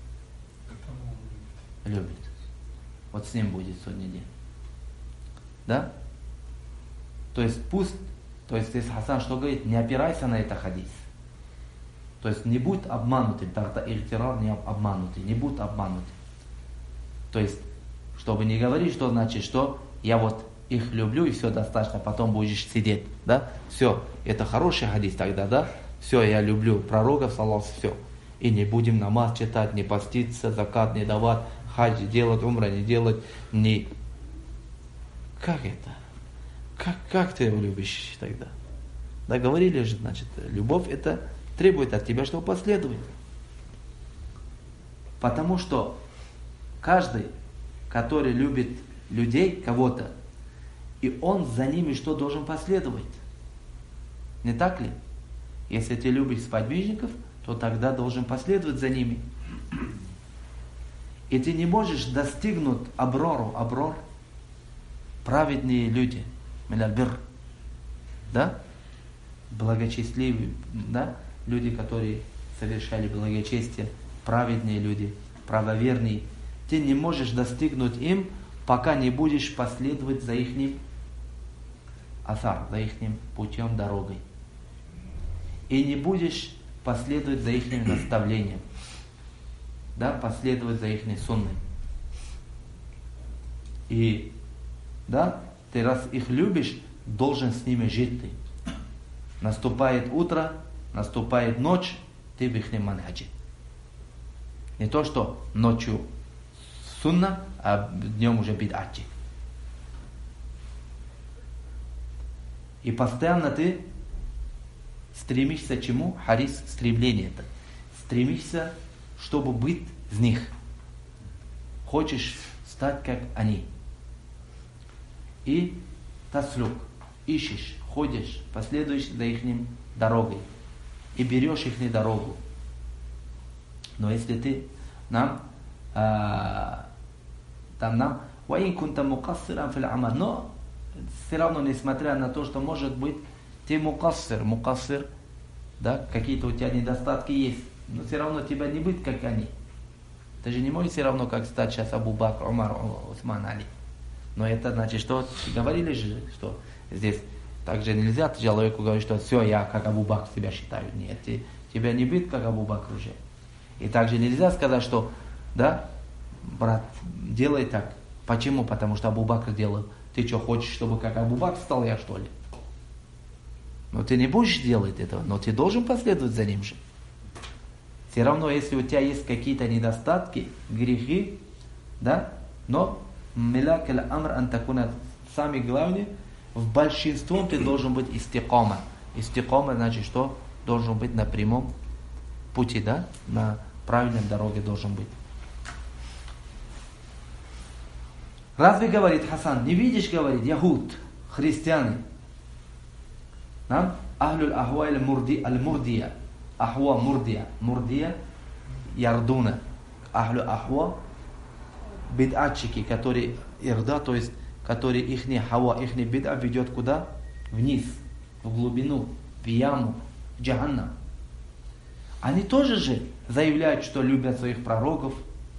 любит. Вот с ним будет судный день. Да? То есть пусть, то есть здесь Хасан что говорит? Не опирайся на это хадис. То есть не будь обманутым, тогда ихтирар не обманутый, не будь обманутым. То есть, чтобы не говорить, что значит, что я вот их люблю и все достаточно, потом будешь сидеть, да? Все, это хороший хадис тогда, да? Все, я люблю пророка, саллаллаху, все. И не будем намаз читать, не поститься, закат не давать, хадж делать, умра не делать, не... Как это? Как, как ты его любишь тогда? Да, говорили же, значит, любовь это требует от тебя, чтобы последовать. Потому что каждый, который любит людей, кого-то, и он за ними что должен последовать? Не так ли? Если ты любишь сподвижников, то тогда должен последовать за ними. И ты не можешь достигнуть аброру, аброр, праведные люди, милальбир, да? Благочестивые, да? Люди, которые совершали благочестие, праведные люди, правоверные. Ты не можешь достигнуть им, пока не будешь последовать за ихним асар, за ихним путем, дорогой. И не будешь последовать за ихним наставлением, да, последовать за ихней сунной. И, да, ты раз их любишь, должен с ними жить ты. Наступает утро, наступает ночь, ты в ихнем манхаджи. Не то, что ночью сунна, а днем уже бид'ати. И постоянно ты стремишься к чему? Харис, стремление это. Стремишься, чтобы быть из них. Хочешь стать как они. И таслюк, ищешь, ходишь, последуешь за их дорогой. И берешь их дорогу. Но если ты нам, а, там нам, وَإِن كُنْتَ مُقَصِّرًا فِي الْعَمَلِ, но все равно, несмотря на то, что может быть, ты мукассир, мукассир, да, какие-то у тебя недостатки есть, но все равно тебя не быть, как они. Ты же не можешь все равно, как стать сейчас Абу Бакр, Умар, Усман, Али. Но это значит, что говорили же, что здесь Также нельзя человеку говорить, что все, я как Абу Бакр себя считаю. Нет, ты, тебя не бит как Абу Бакр уже. И также нельзя сказать, что, да, брат, делай так. Почему? Потому что Абу Бакр делал. Ты что, хочешь, чтобы как Абу Бакр стал я, что ли? Но ты не будешь делать этого, но ты должен последовать за ним же. Все равно, если у тебя есть какие-то недостатки, грехи, да, но милак аль амр антакуна, самое главное, в большинстве ты должен быть истикома. Истикома значит, что должен быть на прямом пути, да, на правильной дороге должен быть. Разве, говорит Хасан, не видишь, говорит, яхуд, христиане, нам, ахлюль ахва аль-мурдия, ахва мурдия, мурдия, ярдуна, ахлю ахва, бид'атчики, которые, ирда, то есть, которые ихни хава, ихни бид'a ведет куда? Вниз, в глубину, в яму, в джаханнам. Они тоже же заявляют, что любят своих пророков.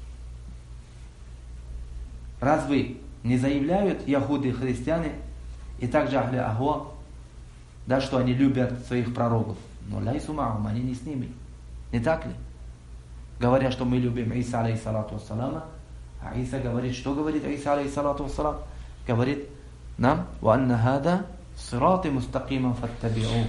Разве не заявляют яхуды и христиане, и также ахли ахва, да, что они любят своих пророков? Но лайсу ма'хум, они не с ними. Не так ли? Говоря, что мы любим Иса алейхиссалату вассалама, а Иса говорит, что говорит Иса алейхиссалату вассалам? Говорит нам, ва анна хада сирати мустакиман фаттаби'у.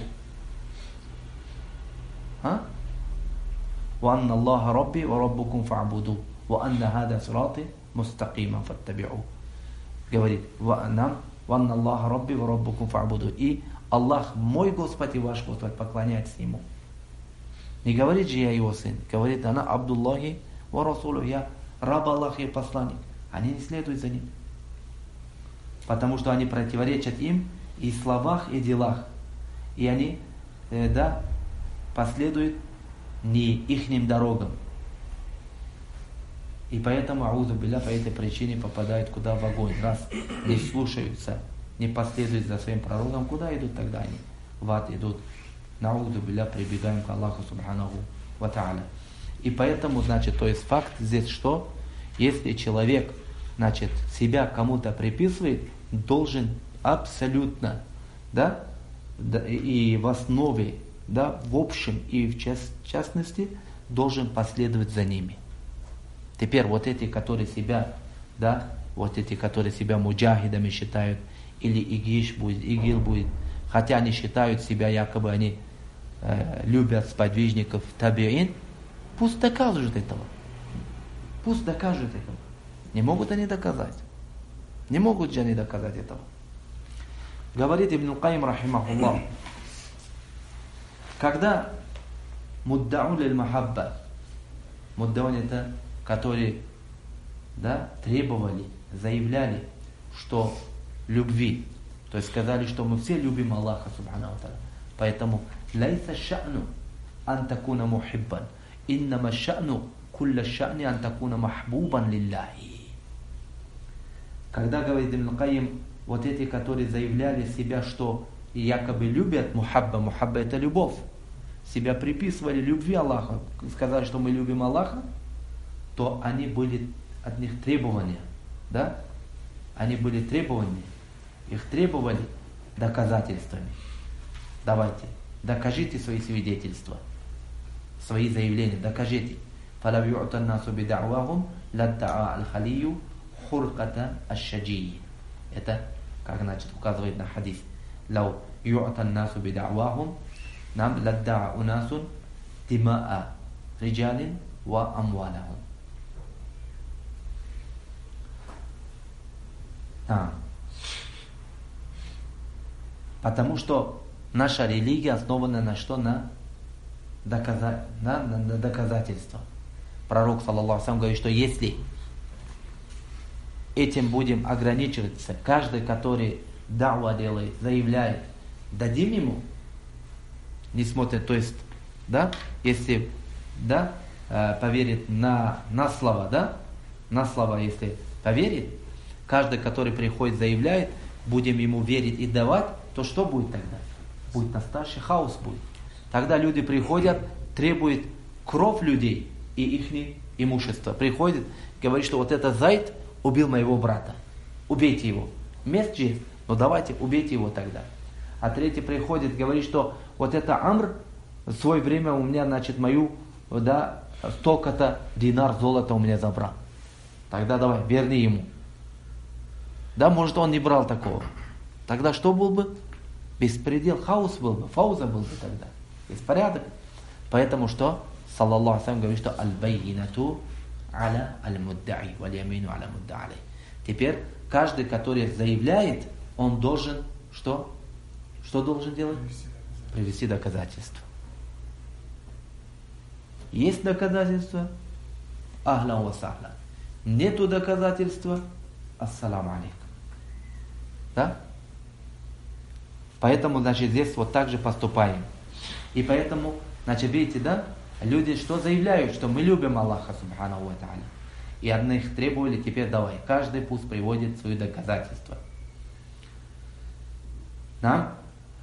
А? Ва анна Аллаха рабби ва раббукум фа'буду. Ва анна хада сирати мустакиман фаттаби'у. Говорит нам, ва анна Аллаха рабби ва раббукум фа'буду. И Аллах мой Господь и ваш Господь, поклоняйтесь Ему. Не говорит же я его сын, говорит она Абдуллахи ва Расулу, я раб Аллаха и посланник. Они не следуют за ним. Потому что они противоречат им и в словах, и в делах. И они, э, да, последуют не ихним дорогам. И поэтому, аузу билля, по этой причине попадают куда? В огонь. Раз не слушаются, не последуют за своим пророком, куда идут тогда они? В ад идут. Наузу билля, прибегаем к Аллаху субханаху ва та'аля. И поэтому, значит, то есть факт здесь что? Если человек, значит, себя кому-то приписывает, должен абсолютно, да, и в основе, да, в общем и в частности, должен последовать за ними. Теперь вот эти, которые себя, да, вот эти, которые себя муджахидами считают, или игиш будет, игил будет, хотя они считают себя, якобы они э, любят сподвижников табиин, пусть докажут этого. Пусть докажут этого. Не могут они доказать. Не могут же они доказать этого. Говорит Ибн Каим рахимахуллах, когда муддаун лиль махабба, муддаун это, которые, да, требовали, заявляли, что любви, то есть сказали, что мы все любим Аллаха субханаху тааля. Поэтому лайса ша'ну ан такуна мухиббан, иннама ша'ну кулля ша'ни ан такуна махбубан лиллахи. Когда, говорит Ибн Каим, вот эти, которые заявляли себя, что якобы любят мухабба, мухабба это любовь, себя приписывали любви Аллаха, сказали, что мы любим Аллаха, то они были от них требования, да? Они были требования, их требовали доказательствами. Давайте, докажите свои свидетельства, свои заявления, докажите. فَلَوْ يُعْتَ النَّاسُ بِدَعْوَاهُمْ لَدَّعَى الْخَلِيُّ хурката аш-шаджии. Это, как значит, указывает на хадис. Лау ю'тан насу бид'авахум нам ладда'a унасун тима'a риджалин ва амвалахум. А. Потому что наша религия основана на что? На, доказа... на, на, на доказательства. Пророк, саллаллаху алейхи ва саллям, говорит, что если этим будем ограничиваться, каждый, который дa'ва делает, заявляет, дадим ему, не смотрит, то есть, да, если, да, поверит на, на слово, да, на слова, если поверит, каждый, который приходит, заявляет, будем ему верить и давать, то что будет тогда? Будет настоящий хаос будет. Тогда люди приходят, требуют кровь людей и их имущество. Приходит, говорит, что вот это Зайд убил моего брата. Убейте его. Месть есть, но давайте убейте его тогда. А третий приходит, говорит, что вот это Амр в свое время у меня, значит, мою, да, столько-то динар золота у меня забрал. Тогда давай, верни ему. Да, может, он не брал такого. Тогда что был бы? Беспредел, хаос был бы, фауза был бы тогда. Беспорядок. Поэтому что? Саллаллаху алейхи говорит, что аль-байинату аля аль-муддаи, валь-ямину аля мудда'алей. Теперь каждый, который заявляет, он должен что? Что должен делать? Привести доказательства. Есть доказательства? Ахлан ва сахлан. Нету доказательства? Ассаламу алейкум. Да? Поэтому, значит, здесь вот так же поступаем. И поэтому, значит, видите, да? Люди что заявляют, что мы любим Аллаха, субханаху ва тааля. И одних требовали, теперь давай, каждый пусть приводит свои доказательства. Нам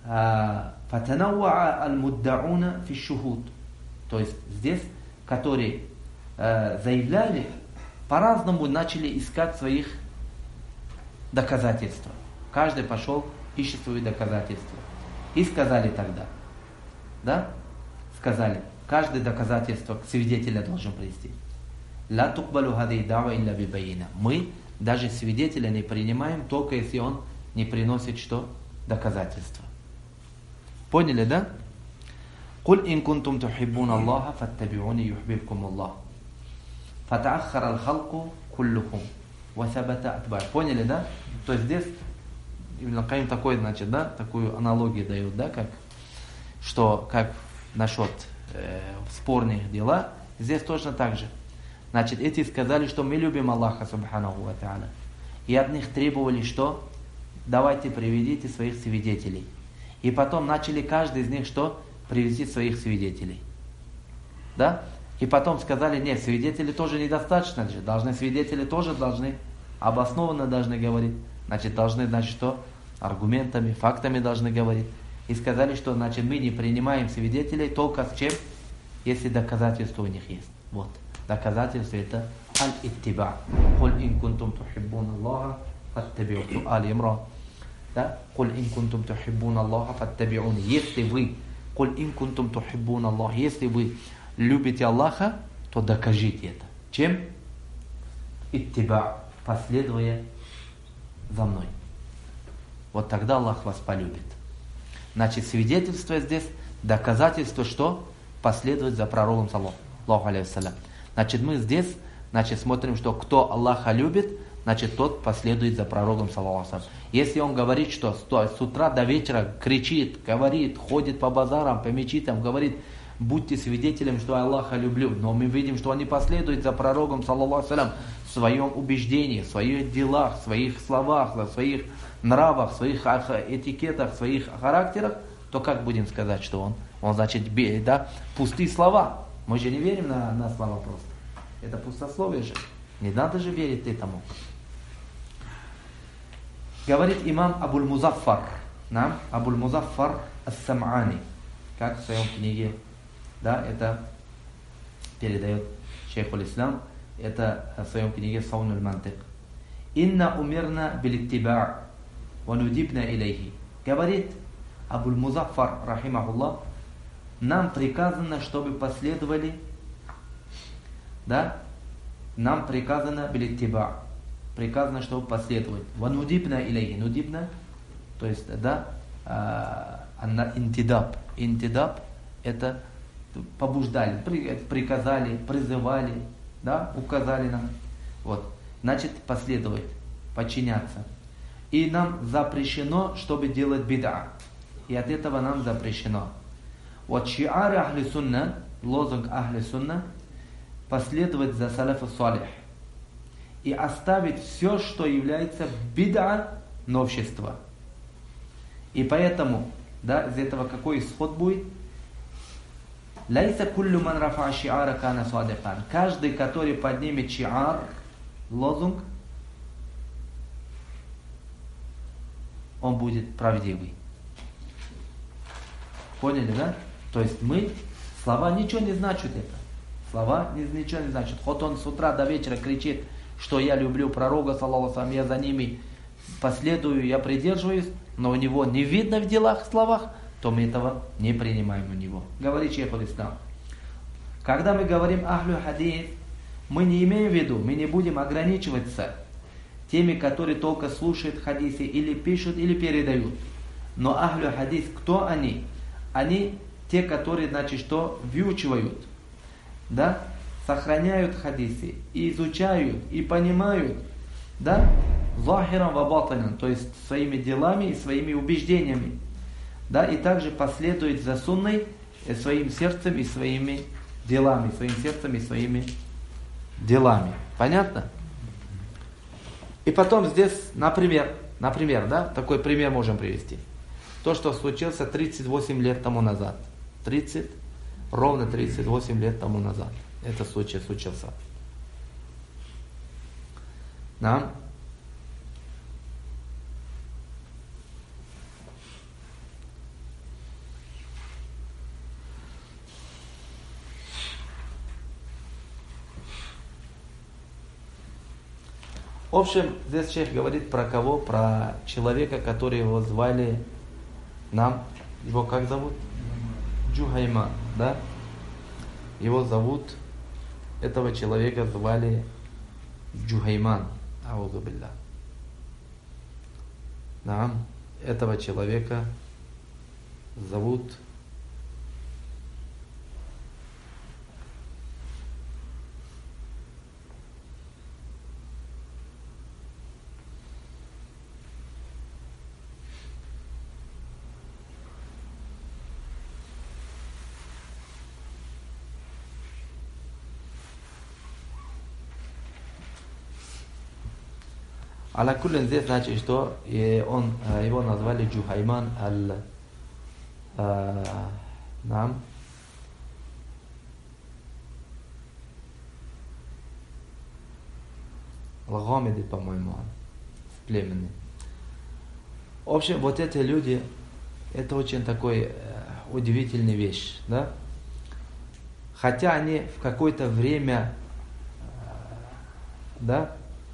фатанауа аль-муддауна фи шухуд. То есть здесь, которые э, заявляли, по-разному начали искать своих доказательств. Каждый пошел, ищет свои доказательства. И сказали тогда, да, сказали, каждое доказательство к свидетелю должен привести. Ла тукбалу хади дава илля бибайина. Мы даже свидетеля не принимаем, только если он не приносит что? Доказательства. Поняли, да? قل إن كنتم تحبون الله فاتبعوني يحببكم الله فتأخر الخلق كلهم وثبت أتباع. Поняли, да? То есть здесь Ибн Каим такой, значит, да, такую аналогию дает, да, как что, как насчет э, спорных дела, здесь точно так же. Значит, эти сказали, что мы любим Аллаха, субханаху ва тааля. И от них требовали, что давайте приведите своих свидетелей. И потом начали каждый из них что? Привести своих свидетелей. Да? И потом сказали, нет, свидетели тоже недостаточно. Должны, свидетели тоже должны, обоснованно должны говорить. Значит, должны, значит, что? Аргументами, фактами должны говорить. И сказали, что, значит, мы не принимаем свидетелей только с чем? Если доказательства у них есть. Вот. Доказательство это аль-иттиба. Куль ин кунтум тухиббун Аллаха фаттаби'у. Аль-Имран. Да? Куль ин кунтум тухиббун Аллаха фаттаби'ун. Если вы Куль ин кунтум тухиббун Аллах. Если вы любите Аллаха, то докажите это. Чем? Иттиба. Последуя за мной. Вот тогда Аллах вас полюбит. Значит, свидетельство здесь, доказательство, что? Последовать за пророком, саллаллаху алейхи вассалям. Значит, мы здесь, значит, смотрим, что кто Аллаха любит, значит, тот последует за пророком, саллаллаху алейхи вассалям. Если он говорит, что с утра до вечера кричит, говорит, ходит по базарам, по мечетям, говорит, будьте свидетелем, что я Аллаха люблю. Но мы видим, что он не последует за пророком, саллаллаху алейхи вассалям, в своем убеждении, в своих делах, в своих словах, в своих нравах, в своих этикетах, в своих характерах, то как будем сказать, что он? Он, значит, да, пустые слова. Мы же не верим на, на слова просто. Это пустословие же. Не надо же верить этому. Говорит имам Абуль-Музаффар, нам Абуль-Музаффар ас-Сам'ани, как в своем книге, да, это передает шейх аль-Ислам, это в своем книге Саунул Мантик. Инна умирна билиттиба' ва нудибна илейхи. Говорит Абуль-Музаффар, рахимахуллах, нам приказано, чтобы последовали, да, нам приказано билиттиба'. Приказано, чтобы последовать. Ванудибна илейхи. Нудибна, то есть, да, анна интидаб. Интидаб это побуждали, приказали, призывали, да, указали нам. Вот. Значит, последовать, подчиняться. И нам запрещено, чтобы делать бид'a. И от этого нам запрещено. Вот шиар ахли сунна, лозунг ахли сунна, последовать за салафу салих. И оставить все, что является бид'a, новшество. И поэтому, да, из этого какой исход будет? Лайса куллю ман рафа шиара кана садикан. Каждый, который поднимет шиар, лозунг, он будет правдивый. Поняли, да? То есть мы, слова ничего не значат это. Слова ничего не значат. Хоть он с утра до вечера кричит, что я люблю пророка, саллаллаху алейхи ва саллям, я за ними последую, я придерживаюсь, но у него не видно в делах, в словах, то мы этого не принимаем у него. Говорит шейх аль-Ислам. Когда мы говорим ахлю хадис, мы не имеем в виду, мы не будем ограничиваться теми, которые только слушают хадисы, или пишут, или передают. Но ахлю хадис, кто они? Они те, которые, значит, что выучивают, да, сохраняют хадисы, и изучают, и понимают, да, захиран ва батинан, то есть своими делами и своими убеждениями, да, и также последуют за сунной своим сердцем и своими делами, своим сердцем и своими делами. Понятно? И потом здесь, например, например, да, такой пример можем привести. То, что случилось тридцать восемь лет тому назад. тридцать, ровно тридцать восемь лет тому назад. Это случай случился. Да? В общем, здесь шейх говорит про кого? Про человека, который его звали нам. Его как зовут? Джухайман, да? Его зовут, этого человека звали Джухайман. Аузу билля. Да? Этого человека зовут Алакулин здесь значит, что и он, его назвали Джухайман аль э, нам Лагамиди, по-моему, он племенный. В общем, вот эти люди, это очень такой э, удивительная вещь, да? Хотя они в какое-то время, э, да,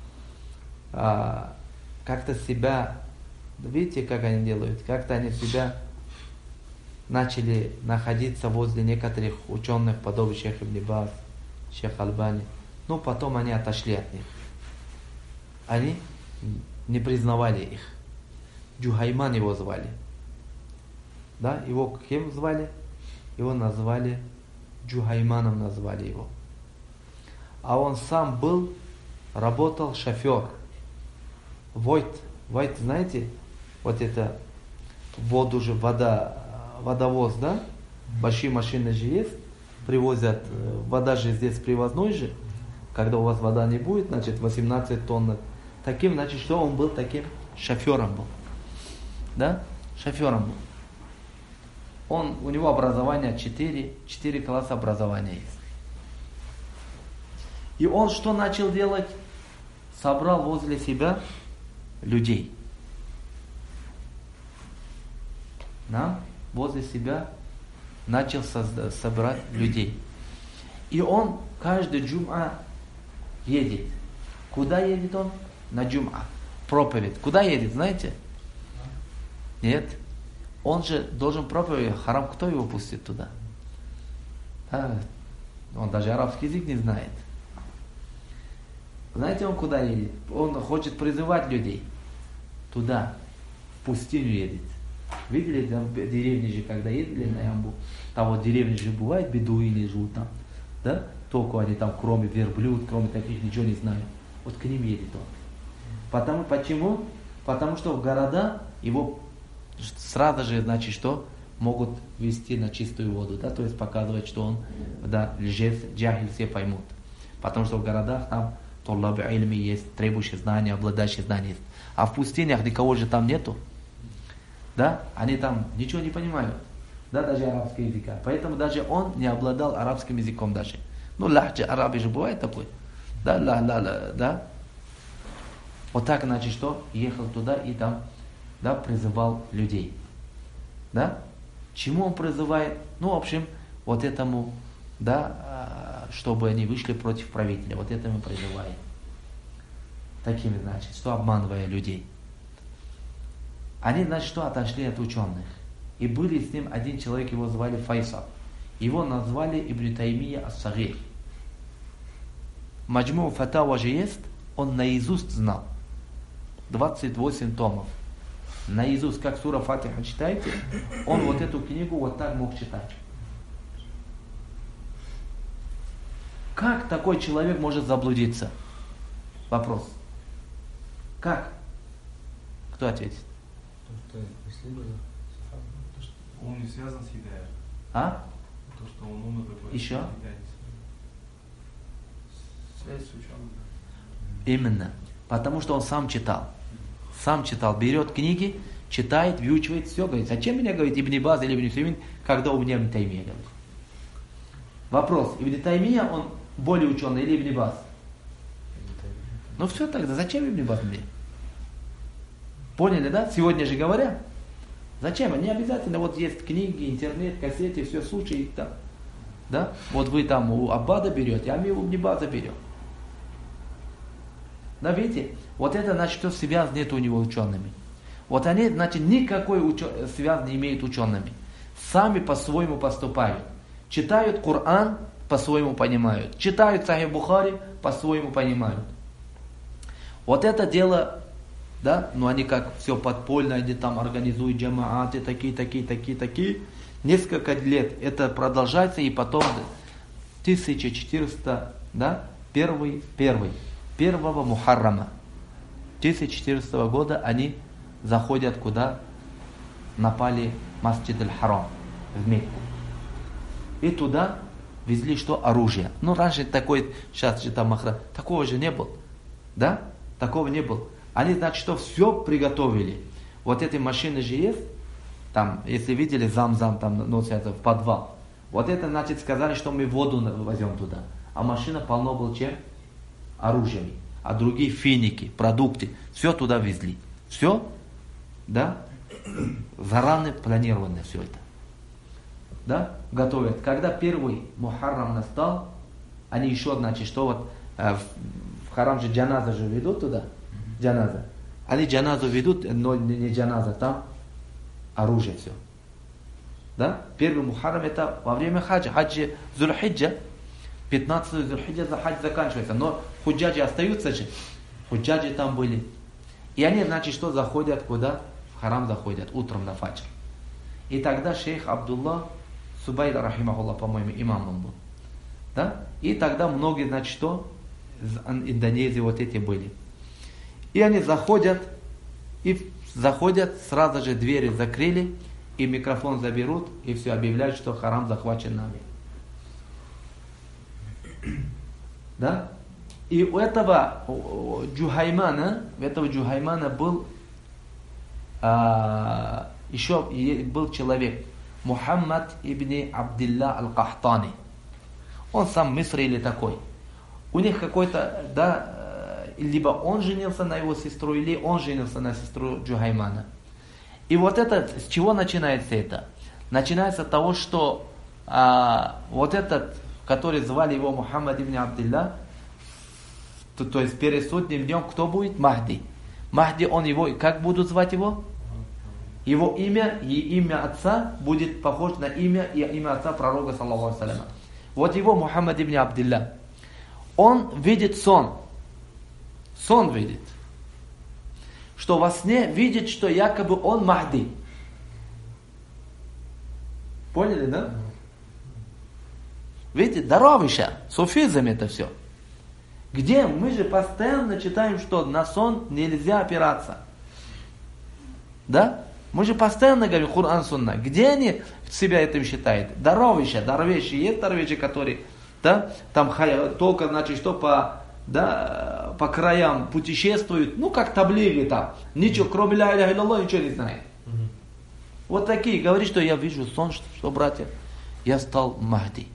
как-то себя, видите, как они делают, как-то они себя начали находиться возле некоторых ученых, подобных шейх Ибн Баз, шейх Альбани, но потом они отошли от них. Они не признавали их. Джухайман его звали. Да, его кем звали? Его назвали Джухайманом, назвали его. А он сам был, работал шофер. Войт, Войт, знаете, вот это воду же, вода, водовоз, да? Большие машины же есть, привозят, вода же здесь привозной же, когда у вас вода не будет, значит восемнадцать тонн. Таким, значит, что он был таким шофером был, да? Шофером был. Он, у него образование четыре, четыре класса образования есть. И он что начал делать? Собрал возле себя людей. Да? Возле себя начал созда- собрать людей. И он каждый джум'a едет. Куда едет он? На джум'a. Проповедь. Куда едет, знаете? Нет. Он же должен проповедь. Харам, кто его пустит туда? Да. Он даже арабский язык не знает. Знаете, он куда едет? Он хочет призывать людей. Туда, в пустыню едет. Видели там деревни же, когда ездили на Ямбу? Там вот деревни же бывают, бедуины живут там. Да? Только они там, кроме верблюд, кроме таких, ничего не знают. Вот к ним едет он. Потому, почему? Потому что в города его сразу же, значит, что? Могут вести на чистую воду. Да? То есть показывать, что он, да, лжец, джахиль, все поймут. Потому что в городах там толлаб ильми есть, требующие знания, обладающие знанием есть. А в пустынях никого же там нету. Да? Они там ничего не понимают. Да, даже арабского языка. Поэтому даже он не обладал арабским языком даже. Ну, лахджа арабы же бывает такой. Да, ла, ла, ла, да. Вот так, значит, что? Ехал туда и там, да, призывал людей. Да? Чему он призывает? Ну, в общем, вот этому, да, чтобы они вышли против правителя. Вот этому призывает. Такими, значит, что обманывая людей. Они, значит, что, отошли от ученых. И были с ним один человек, его звали Файсал. Его назвали Ибн Таймия ас-Сагир. Маджму Фатава же есть, он наизусть знал. двадцать восемь томов. Наизусть, как сура Фатиха читаете, он вот эту книгу вот так мог читать. Как такой человек может заблудиться? Вопрос. Как? Кто ответит? Он не связан с Хидаем. А? То, что он умный такой. Еще? Связь с ученым. Именно. Потому что он сам читал. Сам читал. Берет книги, читает, выучивает, все. Говорит, зачем меня, говорит, Ибн Баз или Ибн Усаймин, когда у меня Ибн Таймия, говорит. Вопрос. Ибн Таймия, он более ученый или Ибн Баз? Ну все тогда, зачем Ибн Баз мне? Поняли, да? Сегодня же говорят. Зачем? Не обязательно, вот есть книги, интернет, кассеты, все, слушай там. Да? Вот вы там у Аббада берете, а мы у Ибн База берем. Да, видите? Вот это, значит, что связь нет у него учеными. Вот они, значит, никакой учё... связь не имеют учеными. Сами по-своему поступают. Читают Коран, по-своему понимают. Читают Сахих Бухари, по-своему понимают. Вот это дело, да, ну они как все подпольно, они там организуют джамааты, такие, такие, такие, такие. Несколько лет это продолжается, и потом тысяча четыреста, да, первый, первый, первого Мухаррама, тысяча четырнадцатого года они заходят куда? Напали Масджид аль-Харам в Мекку. И туда везли что? Оружие. Ну раньше такой, сейчас же там охрана, такого же не было. Да? Такого не было. Они, значит, что все приготовили. Вот эти машины же есть, там, если видели, зам-зам там носятся в подвал. Вот это, значит, сказали, что мы воду возьмем туда. А машина полно была чем? Оружием. А другие финики, продукты, все туда везли. Все, да? Заранее планировано все это. Да? Готовят. Когда первый Мухаррам настал, они еще, значит, что вот э, в харам же джаназа же ведут туда. Джаназа. Они джаназу ведут, но не джаназа, там оружие все. Да? Первый Мухаррам это во время хаджа. Хаджи Зульхиджа, пятнадцатого Зульхиджа за хадж заканчивается. Но худжаджи остаются же. Худжаджи там были. И они, значит, что заходят куда? В харам заходят, утром на фаджр. И тогда шейх Абдулла Субайр, рахимахуллах, по-моему, имамом был. Да? И тогда многие, значит, что? Из Индонезии вот эти были. И они заходят, и заходят, сразу же двери закрыли, и микрофон заберут, и все, объявляют, что харам захвачен нами. Да? И у этого у Джухаймана, у этого Джухаймана был а, еще был человек, Мухаммад ибн Абдилла аль-Кахтани. Он сам Мисри или такой. У них какой-то, да, либо он женился на его сестру, или он женился на сестру Джухаймана. И вот это, с чего начинается это? Начинается с того, что а, вот этот, который звали его Мухаммад ибн Абдилла, то, то есть перед судным днем кто будет? Махди. Махди, он его, как будут звать его? Его имя и имя отца будет похоже на имя и имя отца пророка, саллаллаху алейхи ва саллям. Вот его Мухаммад ибн Абдилла. Он видит сон. Сон видит. Что во сне видит, что якобы он Махди. Поняли, да? Видите, даровища, суфизм это все. Где мы же постоянно читаем, что на сон нельзя опираться. Да? Мы же постоянно говорим Кур'ан Сунна. Где они себя этим считают? Даровища, дарвеши, есть дарвеши, которые, да, там только, значит, что по, да, по краям путешествуют, ну как таблиги там, ничего, кроме ля иляха илlallah, ничего не знает. Mm-hmm. Вот такие, говорит, что я вижу сон, что, что, братья, я стал Махди.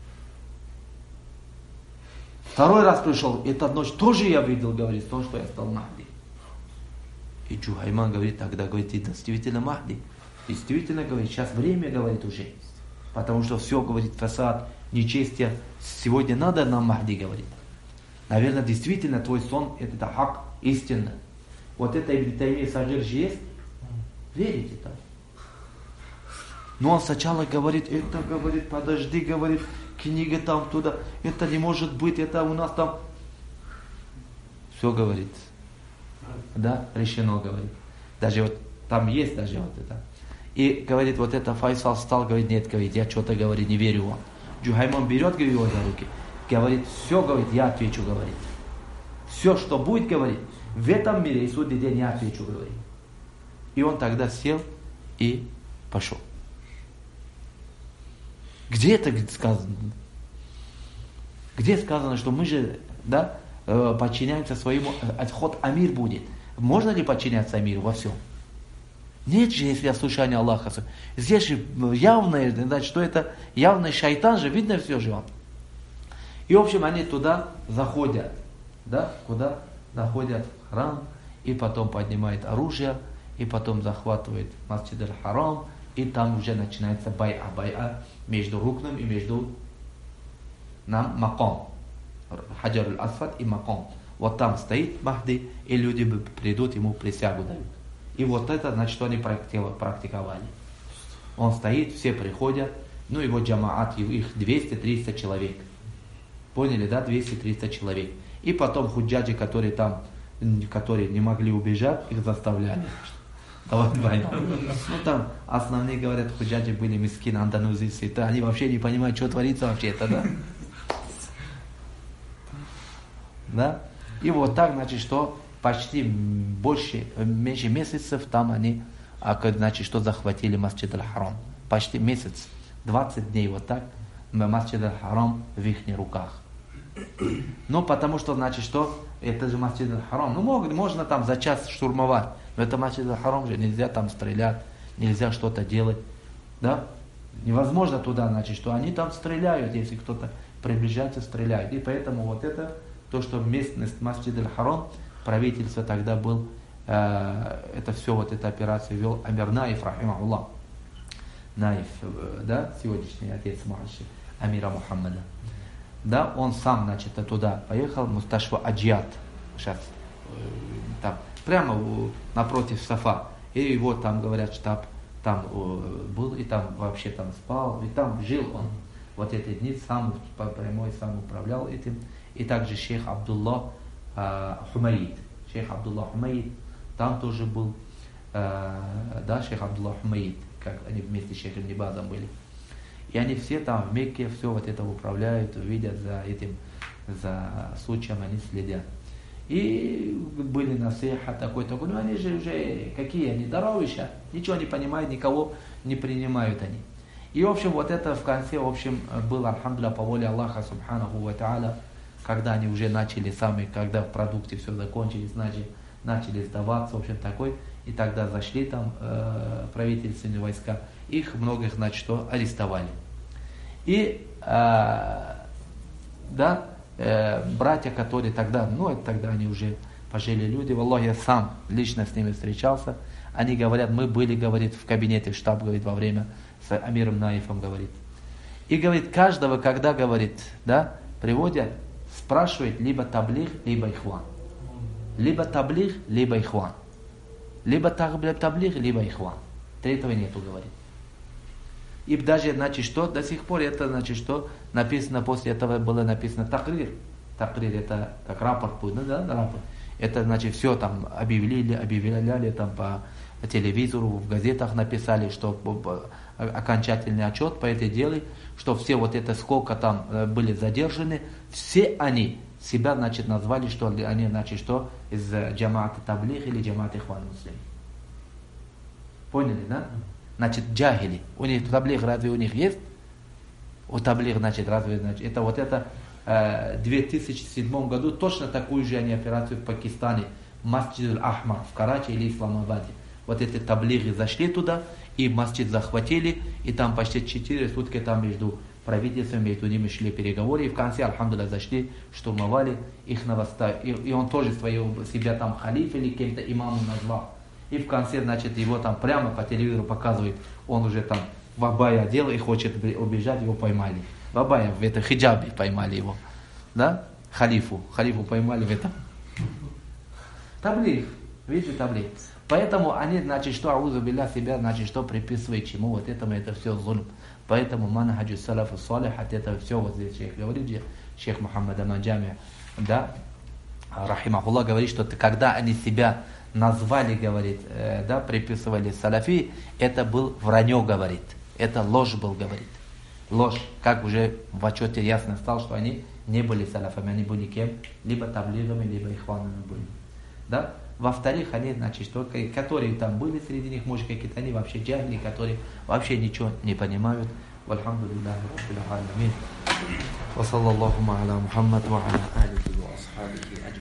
Второй раз пришел, эта ночь тоже я видел, говорит, сон, что я стал Махди. И Джухайман говорит, тогда, говорит, ты действительно Махди. Действительно, говорит, сейчас время, говорит, уже. Потому что все, говорит, фасад, нечестие. Сегодня надо нам Махди, говорит. Наверное, действительно, твой сон, это хак, истина. Вот это Ибн Таймия Сагир же есть. Верите там? Но он сначала говорит, это говорит, подожди, говорит, книга там туда, это не может быть, это у нас там. Все говорит. Да, решено, говорит. Даже вот там есть даже вот это. И говорит, вот это Файсал встал, говорит, нет, говорит, я что-то, говорит, не верю вам. Джухаймон берет, говорит, его за руки, говорит, все, говорит, я отвечу, говорит. Все, что будет, говорит, в этом мире и судный день я отвечу, говорит. И он тогда сел и пошел. Где это сказано? Где сказано, что мы же, да, подчиняемся своему, отход Амир будет. Можно ли подчиняться Амиру во всем? Нет же, если ослушание Аллаха. Здесь же явное, значит, что это явный шайтан же, видно все же вам. И в общем они туда заходят, да, куда? Заходят в храм, и потом поднимают оружие, и потом захватывает Масджид аль-Харам, и там уже начинается бай'a, бай'a между рукном и между нам маком. Хаджар аль-Асфад и маком. Вот там стоит Махди, и люди придут, ему присягу дают. И вот это, значит, что они практиковали. Он стоит, все приходят, ну его джамаат, их двести-триста человек. Поняли, да, двести-триста человек. И потом худжаджи, которые там, которые не могли убежать, их заставляли. Давай войну. Ну там основные, говорят, худжаджи были мискины, андалузийцы, они вообще не понимают, что творится вообще это, да? Да? И вот так, значит, что почти больше, меньше месяцев там они, значит, что захватили Масджид аль-Харам. Почти месяц, двадцать дней вот так, Масджид аль-Харам в их руках. Ну, потому что, значит, что это же Масджид аль-Харам. Ну, можно, можно там за час штурмовать, но это Масджид аль-Харам же, нельзя там стрелять, нельзя что-то делать, да? Невозможно туда, значит, что они там стреляют, если кто-то приближается, стреляют. И поэтому вот это, то, что местность Масджид аль-Харам, правительство тогда был, э, это все, вот эта операция вел Амир Наиф, рахимахуллах. Наиф, э, да, сегодняшний отец Махаши, Амира Мухаммада. Да, он сам, значит, туда поехал, Мусташва Аджиат, сейчас, э, там, прямо у, напротив Сафа. И его там, говорят, штаб там э, был, и там вообще там спал, и там жил он. Вот эти дни сам по прямой сам управлял этим. И также шейх Абдулла э, Хумаид. Шейх Абдулла Хумаид там тоже был, э, да, шейх Абдулла Хумаид, как они вместе с шейхом Нибазом были. И они все там в Мекке все вот это управляют, видят за этим, за случаем они следят. И были насиха такой-такой, но они же уже какие они, даровища, ничего не понимают, никого не принимают они. И в общем вот это в конце, в общем, было, альхамдулилля, по воле Аллаха субханаху ва тааля, когда они уже начали сами, когда в продукте все закончились, начали, начали сдаваться, в общем, такой, и тогда зашли там э, правительственные войска, их многих, значит, что арестовали. И, э, да, э, братья, которые тогда, ну, это тогда они уже пожили люди, валлахи, я сам лично с ними встречался, они говорят, мы были, говорит, в кабинете, штаб, говорит, во время с Амиром Наифом, говорит. И, говорит, каждого, когда, говорит, да, приводят, спрашивает либо таблих, либо ихван. Либо таблих, либо ихван. Либо таблих, либо ихван. Третьего нету, говорит. И даже, значит, что до сих пор это, значит, что написано, после этого было написано такрир. Такрир это как рапорт будет, да, да, рапорт. Это, значит, все там объявили, объявляли там по телевизору, в газетах написали, что окончательный отчет по этой делу, что все вот это, сколько там были задержаны, все они себя, значит, назвали, что они, значит, что из джамаата таблих или джамаата ихван муслим. Поняли, да? Значит, джахили. У них таблих разве у них есть? У таблих, значит, разве, значит, это вот это э, в две тысячи седьмом году точно такую же они операцию в Пакистане, Масджид аль-Ахмар в Карачи или Исламабаде. Вот эти таблиги зашли туда, и масджид захватили, и там почти четыре сутки там между правительством, между ними шли переговоры, и в конце, альхамдулилля, зашли, штурмовали их на восток. И, и он тоже своего, себя там халиф или кем-то имамом назвал. И в конце, значит, его там прямо по телевизору показывают, он уже там в абайе одел и хочет убежать, его поймали. В абайе, в этом хиджабе поймали его. Да? Халифу. Халифу поймали в этом. Таблих. Видите таблицу? Поэтому они, значит, что аузу билля себя, значит, что приписывают чему, вот этому это все зулм. Поэтому манхаджу салафу салихат, это все, вот здесь шейх говорит, шейх Мухаммад Амаджами, да, рахимахуллах, говорит, что когда они себя назвали, говорит, э, да, приписывали салафи, это был вранье, говорит, это ложь был, говорит, ложь, как уже в отчете ясно стало, что они не были салафами, они были кем? Либо таблигами, либо ихванами были, да. Во-вторых, они, значит, что, которые там были среди них, может, какие-то они вообще джахли, которые вообще ничего не понимают. Вальхамдулиллахи раббил аламин. Ва саллаллаху аля Мухаммад ва аля алихи ва асхабихи.